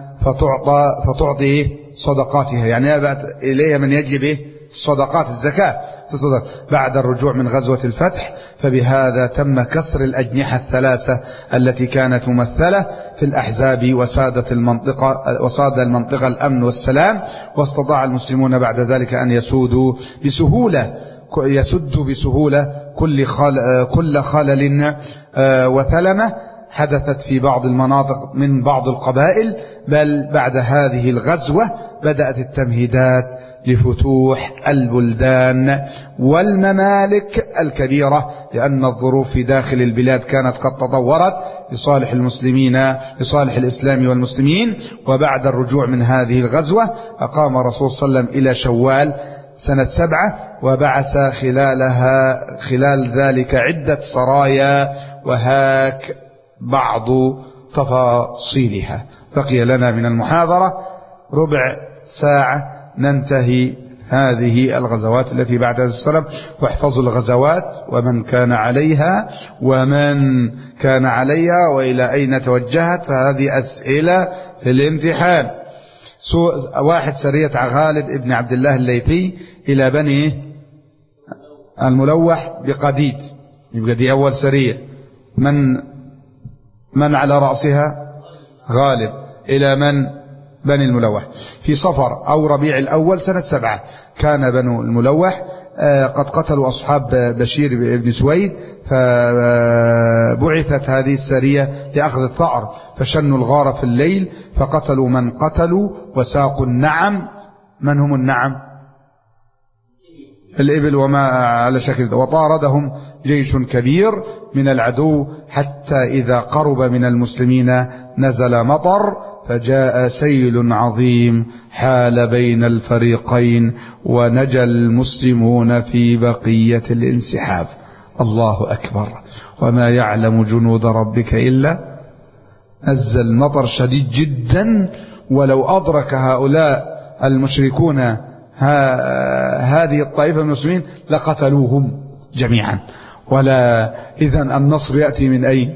فتعطي صدقاتها، يعني يبعث إليها من يجلب الصدقات، الزكاة تصدق بعد الرجوع من غزوة الفتح. فبهذا تم كسر الأجنحة الثلاثة التي كانت ممثلة في الأحزاب، وساد المنطقة الأمن والسلام، واستطاع المسلمون بعد ذلك أن يسدوا بسهولة كل خلل وثلمة حدثت في بعض المناطق من بعض القبائل. بل بعد هذه الغزوة بدأت التمهيدات لفتوح البلدان والممالك الكبيرة، لأن الظروف في داخل البلاد كانت قد تطورت لصالح المسلمين، لصالح الإسلام والمسلمين. وبعد الرجوع من هذه الغزوة أقام الرسول صلى الله عليه وسلم إلى شوال سنة 7، وبعث خلال ذلك عدة سرايا، وهاك بعض تفاصيلها. بقي لنا من المحاضرة ربع ساعة ننتهي هذه الغزوات التي بعد السلام. واحفظوا الغزوات ومن كان عليها وإلى أين توجهت، فهذه أسئلة للامتحان. واحد سرية غالب ابن عبد الله الليثي إلى بني الملوح بقديد، يبقى دي أول سرية. من على رأسها؟ غالب. إلى من؟ بني الملوح. في صفر أو ربيع الأول سنة 7 كان بنو الملوح قد قتلوا أصحاب بشير بن سويد، فبعثت هذه السرية لأخذ الثأر، فشنوا الغار في الليل فقتلوا من قتلوا وساقوا النعم. من هم النعم؟ الإبل وما على شكل، وطاردهم جيش كبير من العدو، حتى إذا قرب من المسلمين نزل مطر، فجاء سيل عظيم حال بين الفريقين، ونجا المسلمون في بقية الانسحاب. الله أكبر. وما يعلم جنود ربك إلا. نزل مطر شديد جدا، ولو أدرك هؤلاء المشركون هذه الطائفة من المسلمين لقتلوهم جميعا. ولا إذن النصر يأتي من أين؟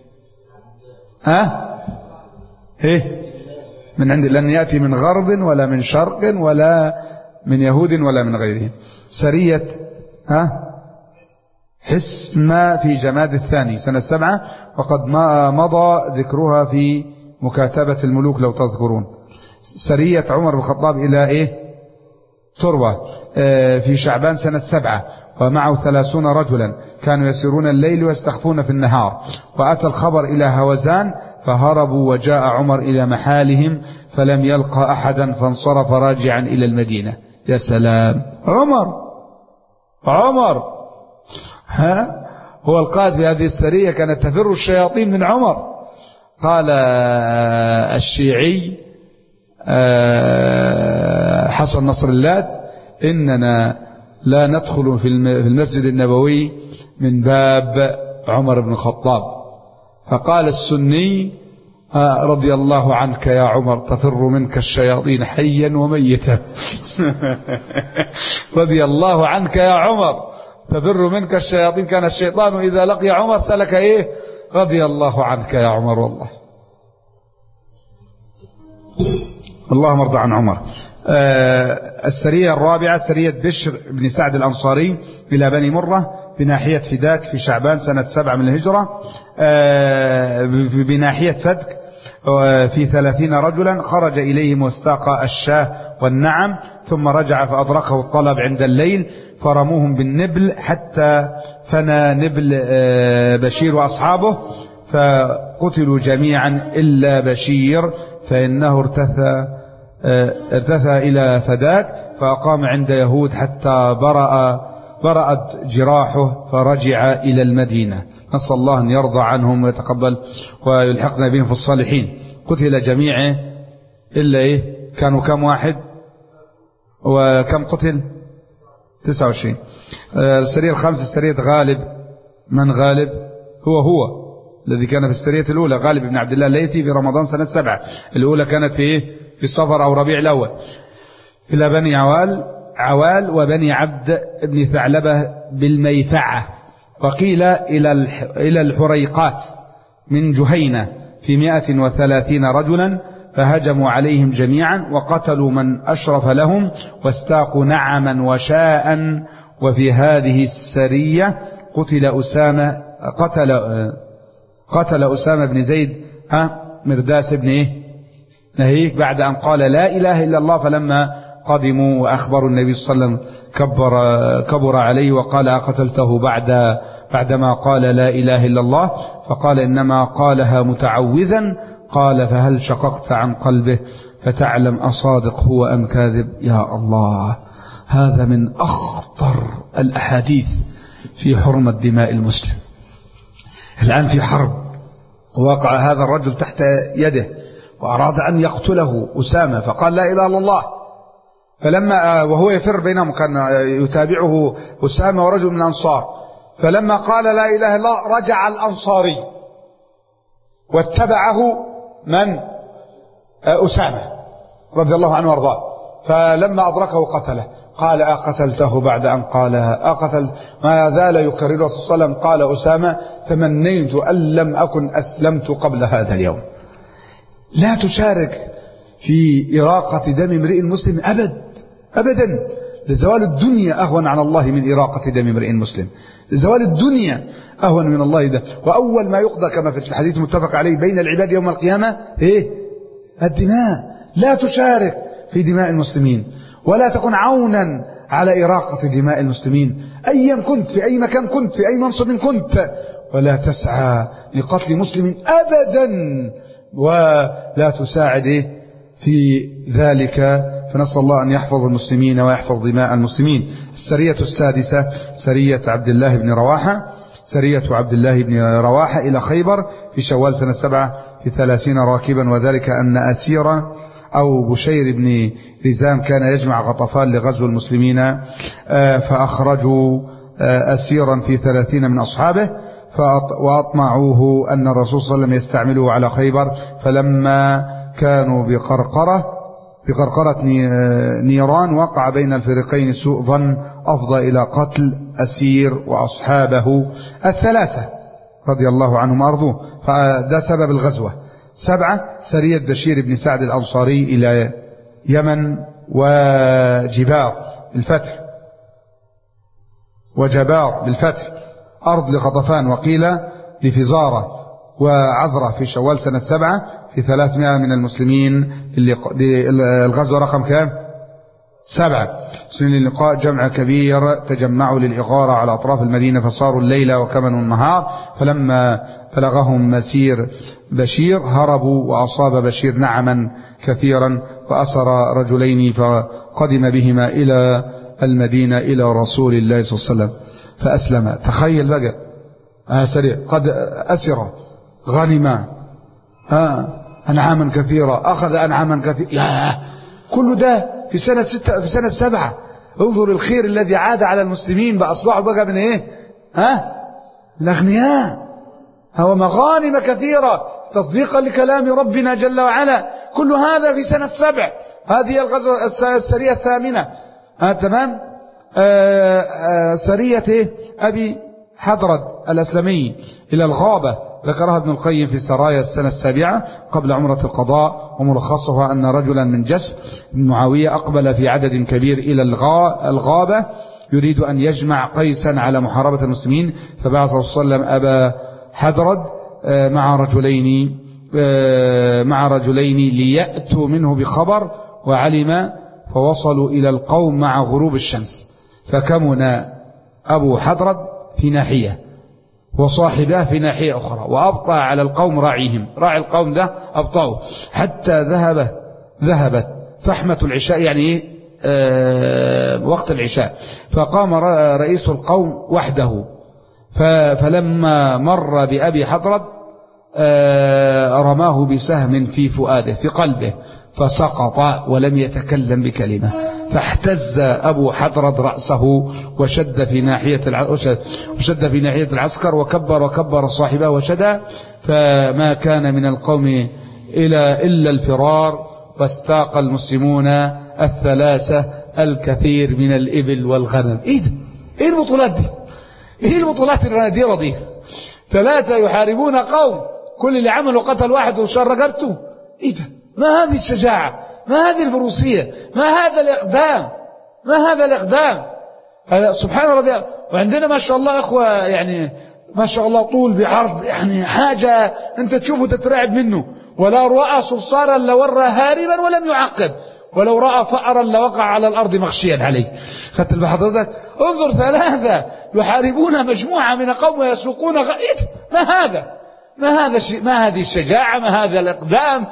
من عند، لن يأتي من غرب ولا من شرق ولا من يهود ولا من غيرهم. سرية حسمة في جماد الثاني سنة 7، وقد مضى ذكرها في مكاتبة الملوك لو تذكرون. سرية عمر بن الخطاب إلى تربة في شعبان سنة 7، ومعه 30 رجلا كانوا يسيرون الليل ويستخفون في النهار، وأتى الخبر إلى هوزان فهربوا، وجاء عمر إلى محالهم فلم يلقى أحدا، فانصرف راجعا إلى المدينة. يا سلام، عمر هو القائد في هذه السرية، كانت تفر الشياطين من عمر. قال الشيعي حسن نصر الله: إننا لا ندخل في المسجد النبوي من باب عمر بن الخطاب. فقال السني: رضي الله عنك يا عمر، تفر منك الشياطين حيا وميتا. رضي الله عنك يا عمر، تفر منك الشياطين. كان الشيطان إذا لقي عمر سلك رضي الله عنك يا عمر. والله اللهم ارضى عن عمر. السرية الرابعة سرية بشر بن سعد الأنصاري إلى بني مرة بناحية فداك في شعبان سنة 7 من الهجرة، بناحية فدك، في 30 رجلا. خرج إليهم واستاقى الشاه والنعم، ثم رجع فأدركه الطلب عند الليل، فرموهم بالنبل حتى فنى نبل بشير وأصحابه، فقتلوا جميعا إلا بشير، فإنه ارتثى إلى فداك، فأقام عند يهود حتى برأت جراحه، فرجع إلى المدينة. نسأل الله أن يرضى عنهم ويتقبل ويلحقنا بهم في الصالحين. قتل جميعه إلا إيه؟ كانوا كم واحد وكم قتل؟ 29. السرية الخامسة سرية غالب. من غالب؟ هو الذي كان في السرية الأولى، غالب بن عبد الله الليثي، في رمضان سنة 7. الأولى كانت في إيه؟ في صفر أو ربيع الأول، إلى بني عوال وبني عبد بن ثعلبة بالميفعة، وقيل إلى الحريقات من جهينة في 130 رجلا، فهجموا عليهم جميعا وقتلوا من أشرف لهم واستاقوا نعما وشاء. وفي هذه السرية قتل أسامة بن زيد مرداس بن إيه؟ نهيك، بعد أن قال لا إله إلا الله. فلما قدموا وأخبروا النبي صلى الله عليه وسلم كبر عليه وقال أقتلته بعدما قال لا إله إلا الله؟ فقال إنما قالها متعوذا. قال فهل شققت عن قلبه فتعلم أصادق هو أم كاذب؟ يا الله، هذا من أخطر الأحاديث في حرمة دماء المسلم. الآن في حرب، وقع هذا الرجل تحت يده وأراد أن يقتله أسامة، فقال لا إله إلا الله. فلما وهو يفر بينهم، كان يتابعه أسامة ورجل من الأنصار، فلما قال لا إله إلا الله رجع الأنصاري واتبعه من؟ أسامة رضي الله عنه وارضاه. فلما أدركه قتله. قال أقتلته بعد أن قالها؟ ما زال يكرره صلى الله عليه وسلم. قال أسامة تمنيت أن لم أكن أسلمت قبل هذا اليوم. لا تشارك في إراقة دم امرئ مسلم أبدا. لزوال الدنيا أهون على الله من إراقة دم امرئ مسلم. لزوال الدنيا أهون من الله ده. وأول ما يقضى كما في الحديث المتفق عليه بين العباد يوم القيامة الدماء. لا تشارك في دماء المسلمين، ولا تكن عونا على إراقة دماء المسلمين أيا كنت، في أي مكان كنت، في أي منصب كنت، ولا تسعى لقتل مسلم أبدا، ولا تساعد في ذلك. فنسأل الله أن يحفظ المسلمين ويحفظ دماء المسلمين. السرية السادسة سرية عبد الله بن رواحة إلى خيبر في شوال سنة 7 في 30 راكبا، وذلك أن أسيرا أو بشير بن رزام كان يجمع غطفان لغزو المسلمين، فأخرجوا أسيرا في 30 من أصحابه وأطمعوه أن الرسول صلى الله عليه وسلم يستعمله على خيبر. فلما كانوا بقرقرة نيران وقع بين الفريقين سوء ظن أفضى إلى قتل أسير وأصحابه 3 رضي الله عنهم وأرضوه. فده سبب الغزوة. 7 سرية بشير بن سعد الأنصاري إلى يمن وجبار بالفتح أرض لغطفان، وقيل لفزارة وعذرة في شوال سنة 7 في 300 من المسلمين. الغزوة رقم كام؟ 7. للقاء جمع كبير تجمعوا للإغارة على أطراف المدينة، فصاروا الليل وكمنوا النهار. فلما بلغهم مسير بشير هربوا، وأصاب بشير نعما كثيرا، وأسر رجلين فقدم بهما إلى المدينة إلى رسول الله صلى الله عليه وسلم فأسلم. تخيل بقى سريع، قد أسر غنما أنعاما كثيرة، أخذ أنعاما كثيرة، كل ده في سنة 6 في سنة 7. انظر الخير الذي عاد على المسلمين، بأصبحوا بقى من الأغنياء، هو مغانم كثيرة تصديقا لكلام ربنا جل وعلا. كل هذا في سنة 7. هذه الغزوة السرية 8. تمام. سرية أبي حضرد الأسلمي إلى الغابة ذكرها ابن القيم في سرايا السنة 7 قبل عمرة القضاء، وملخصها أن رجلا من جس بن معاوية أقبل في عدد كبير إلى الغابة يريد أن يجمع قيسا على محاربة المسلمين، فبعث صلى الله عليه وسلم أبا حضرد مع رجلين ليأتوا منه بخبر، وعلم فوصلوا إلى القوم مع غروب الشمس، فكمن أبو حضرد في ناحية وصاحباه في ناحية أخرى، وأبطأ على القوم راعي القوم ده أبطأوا حتى ذهبت فحمة العشاء، يعني وقت العشاء، فقام رئيس القوم وحده فلما مر بأبي حضرد رماه بسهم في فؤاده في قلبه فسقط ولم يتكلم بكلمة. فاحتز أبو حضرد رأسه وشد في ناحية العسكر وكبر صاحبه وشدى، فما كان من القوم إلا الفرار، واستاق المسلمون الثلاثة الكثير من الإبل والغنم. إيه ده؟ إيه البطولات دي؟ إيه البطولات النادرة دي؟ 3 يحاربون قوم كل اللي عملوا قتل واحد وشر رقبته. إيه ده؟ ما هذه الشجاعة؟ ما هذه الفروسية؟ ما هذا الإقدام؟ ما هذا الإقدام؟ سبحان ربي. وعندنا ما شاء الله إخوة يعني ما شاء الله طول بعرض، يعني حاجة أنت تشوفه تترعب منه. ولا رأى صرصارا لورى هاربا ولم يعقب، ولو رأى فأرا لوقع على الأرض مغشيا عليه. خدت بحضرتك؟ انظر 3 يحاربون مجموعة من قوم ويسوقون ما هذا؟ ما هذه الشجاعة؟ ما هذا الإقدام؟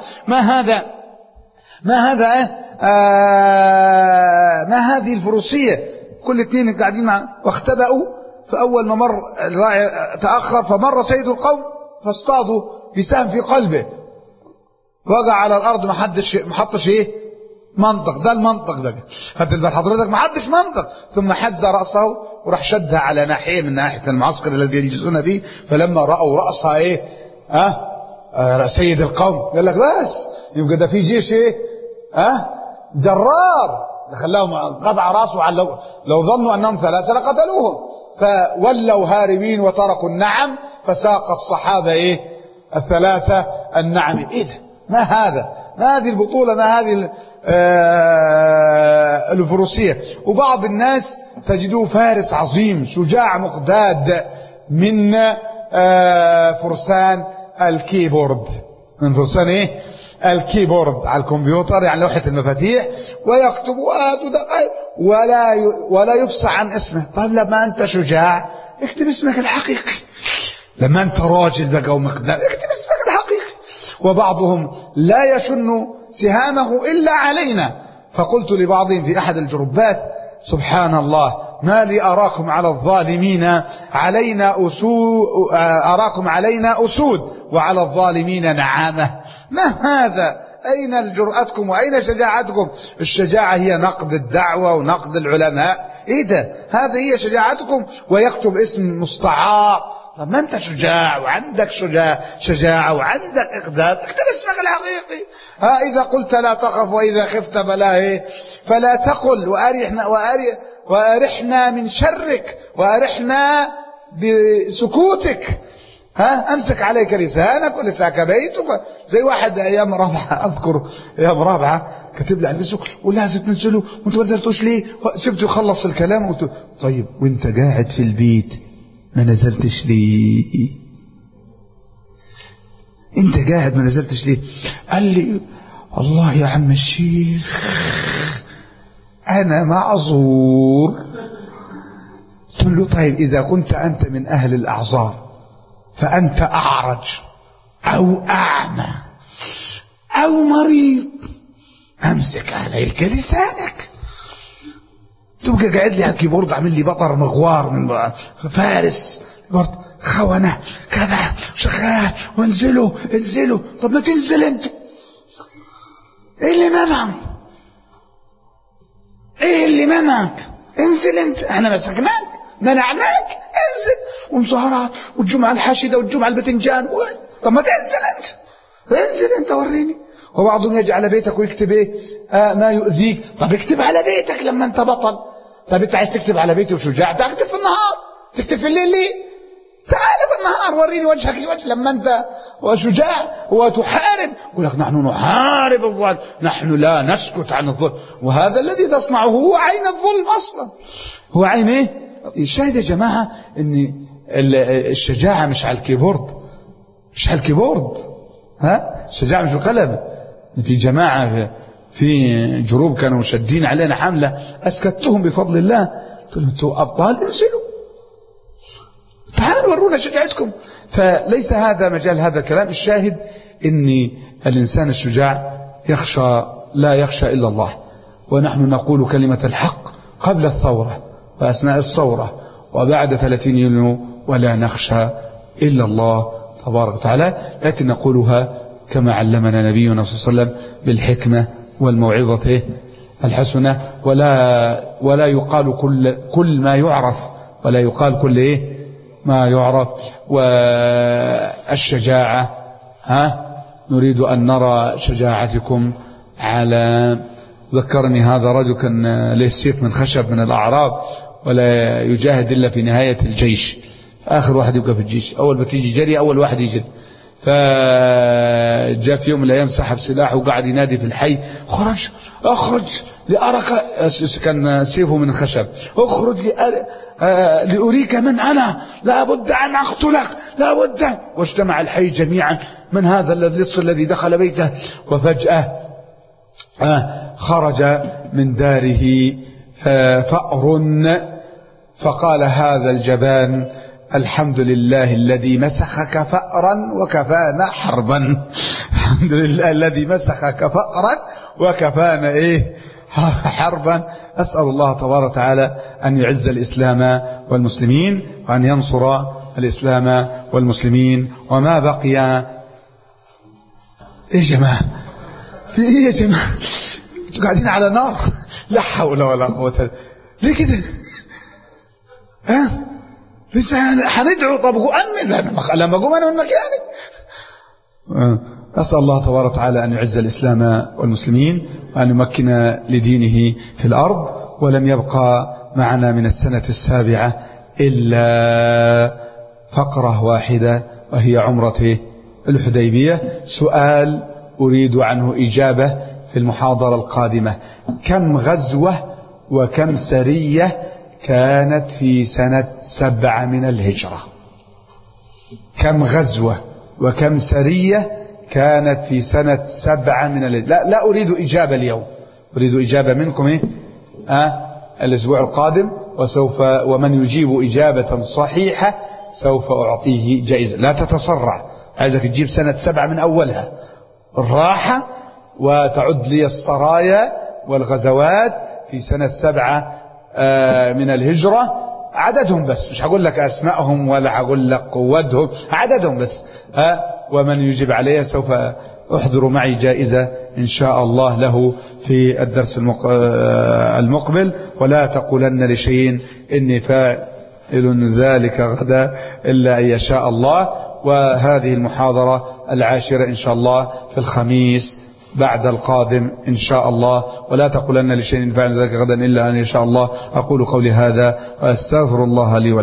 ما هذه الفروسية؟ كل 2 قاعدين معه واختبأوا. فأول ما مر الراعي تأخر، فمر سيد القوم فاصطادوا بسهم في قلبه، وقع على الأرض. ما حطش ايه منطق. ده المنطق ده. خدت بال حضرتك؟ ما حدش منطق. ثم حز رأسه وراح شدها على ناحية من ناحية المعسكر الذي يجلسون فيه. فلما رأوا رأسها ايه سيد القوم قال لك بس يبقى ده في جيش ايه جرار. خلاهم قطع راسه لو ظنوا انهم 3 لقتلوهم. فولوا هاربين وتركوا النعم، فساق الصحابة ال3 النعم. ايه ده؟ ما هذا؟ ما هذه البطولة؟ ما هذه الفروسية؟ وبعض الناس تجدوه فارس عظيم شجاع مقداد من فرسان الكيبورد. من فرسان الكيبورد على الكمبيوتر، يعني لوحة المفاتيح، ويكتب ولا يفصح عن اسمه. طيب لما أنت شجاع اكتب اسمك الحقيقي. لما أنت راجل بقى ومقداد اكتب اسمك الحقيقي. وبعضهم لا يشن سهامه إلا علينا. فقلت لبعضهم في أحد الجروبات: سبحان الله، ما لي أراكم على الظالمين أراكم علينا أسود وعلى الظالمين نعامة. ما هذا؟ أين جرأتكم وأين شجاعتكم؟ الشجاعة هي نقد الدعوة ونقد العلماء. إيه ده؟ هذه هي شجاعتكم؟ ويكتب اسم مستعار. طب ما أنت شجاع وعندك شجاعة وعندك إقدام، اكتب اسمك الحقيقي. إذا قلت لا تخف وإذا خفت فلا تقل وأرحنا من شرك وأرحنا بسكوتك. أمسك عليك لسانك ولسانك بيتك. زي واحد أيام رابعة، أذكر أيام رابعة كتب لي على الفيسبوك: ولازم تنزلوا وانتوا ما نزلتوش ليه؟ سبته يخلص الكلام طيب وانت قاعد في البيت ما نزلتش ليه؟ انت قاعد ما نزلتش ليه؟ قال لي: والله يا عم الشيخ انا معذور. قلت له: طيب اذا كنت انت من اهل الاعذار فانت اعرج او اعمى او مريض، امسك عليك لسانك. تبقى قاعد لي على الكيبورد عامل لي بطر مغوار من فارس خونة كذا شغال وانزلوا. طب ما تنزل انت. ايه اللي منعك؟ انزل انت. احنا مسكناك منعناك؟ انزل. ومظاهرات والجمعة الحاشدة والجمعة البتنجان طب ما انزل انت وريني. وبعضهم يجي على بيتك ويكتب ما يؤذيك. طب اكتب على بيتك لما انت بطل. طب انت عايز تكتب على بيتي وشجاع، تكتب في النهار. تكتب في الليل ليه؟ تعال في النهار وريني وجهك لوجه لما انت وشجاع وتحارب. يقول لك: نحن نحارب الظالم، نحن لا نسكت عن الظلم. وهذا الذي تصنعه هو عين الظلم اصلا. هو عين ايه؟ الشاهد يا جماعة ان الشجاعة مش على الكيبورد. الشجاعة مش في القلم. في جماعة في جروب كانوا شادين علينا حملة، اسكتهم بفضل الله. قلت لهم: انتوا ابطال، انزلوا تعالوا ورونا شجاعتكم. فليس هذا مجال هذا الكلام. الشاهد ان الانسان الشجاع لا يخشى الا الله. ونحن نقول كلمة الحق قبل الثورة وأثناء الثورة وبعد 30 يونيو ولا نخشى إلا الله تبارك وتعالى، لكن نقولها كما علمنا نبينا صلى الله عليه وسلم بالحكمة والموعظة الحسنة، ولا يقال كل ما يعرف، ولا يقال كل ما يعرف. والشجاعة نريد أن نرى شجاعتكم على. ذكرني هذا رجل كان له سيف من خشب من الأعراب ولا يجاهد إلا في نهاية الجيش، آخر واحد يبقى في الجيش، أول ما تيجي جري أول واحد يجد. فجاء في يوم من الأيام سحب سلاحه وقعد ينادي في الحي: اخرج لأرك، كان سيفه من الخشب، اخرج لأريك من أنا، لا بد أن أقتلك، لا بد. واجتمع الحي جميعا: من هذا اللص الذي دخل بيته؟ وفجأة خرج من داره فأر، فقال هذا الجبان: الحمد لله الذي مسخك فأرا وكفانا حربا. الحمد لله الذي مسخك فأرا وكفانا حربا. أسأل الله تبارك وتعالى أن يعز الإسلام والمسلمين، وأن ينصر الإسلام والمسلمين. وما بقي يا جماعة، في يا جماعة؟ انتوا قاعدين على نار، لا حول ولا قوة. ليه كده؟ لسه هندعو؟ طب أمن لما أقوم أنا من مكاني. أسأل الله تبارك وتعالى أن يعز الإسلام والمسلمين، وأن يمكن لدينه في الأرض. ولم يبقى معنا من السنة 7 إلا فقرة واحدة، وهي عمرة الحديبية. سؤال أريد عنه إجابة في المحاضرة القادمة: كم غزوة وكم سرية كانت في سنة 7 من الهجرة؟ كم غزوة وكم سرية كانت في سنة 7 من الهجرة؟ لا أريد إجابة اليوم، أريد إجابة منكم الأسبوع القادم. ومن يجيب إجابة صحيحة سوف أعطيه جائزة. لا تتسرع، عايزك تجيب سنة 7 من أولها الراحة، وتعد لي السرايا والغزوات في سنة 7 من الهجرة، عددهم بس، مش هقول لك أسمائهم ولا هقول لك قوتهم، عددهم بس. ومن يجيب عليها سوف أحضر معي جائزة إن شاء الله له في الدرس المقبل. ولا تقولن لشيء إني فاعل ذلك غدا إلا أن يشاء الله. وهذه المحاضرة 10 إن شاء الله في الخميس بعد القادم إن شاء الله. ولا تقولن لشيء إني فاعل ذلك غدا إلا أن يشاء الله. أقول قولي هذا وأستغفر الله لي ولكم.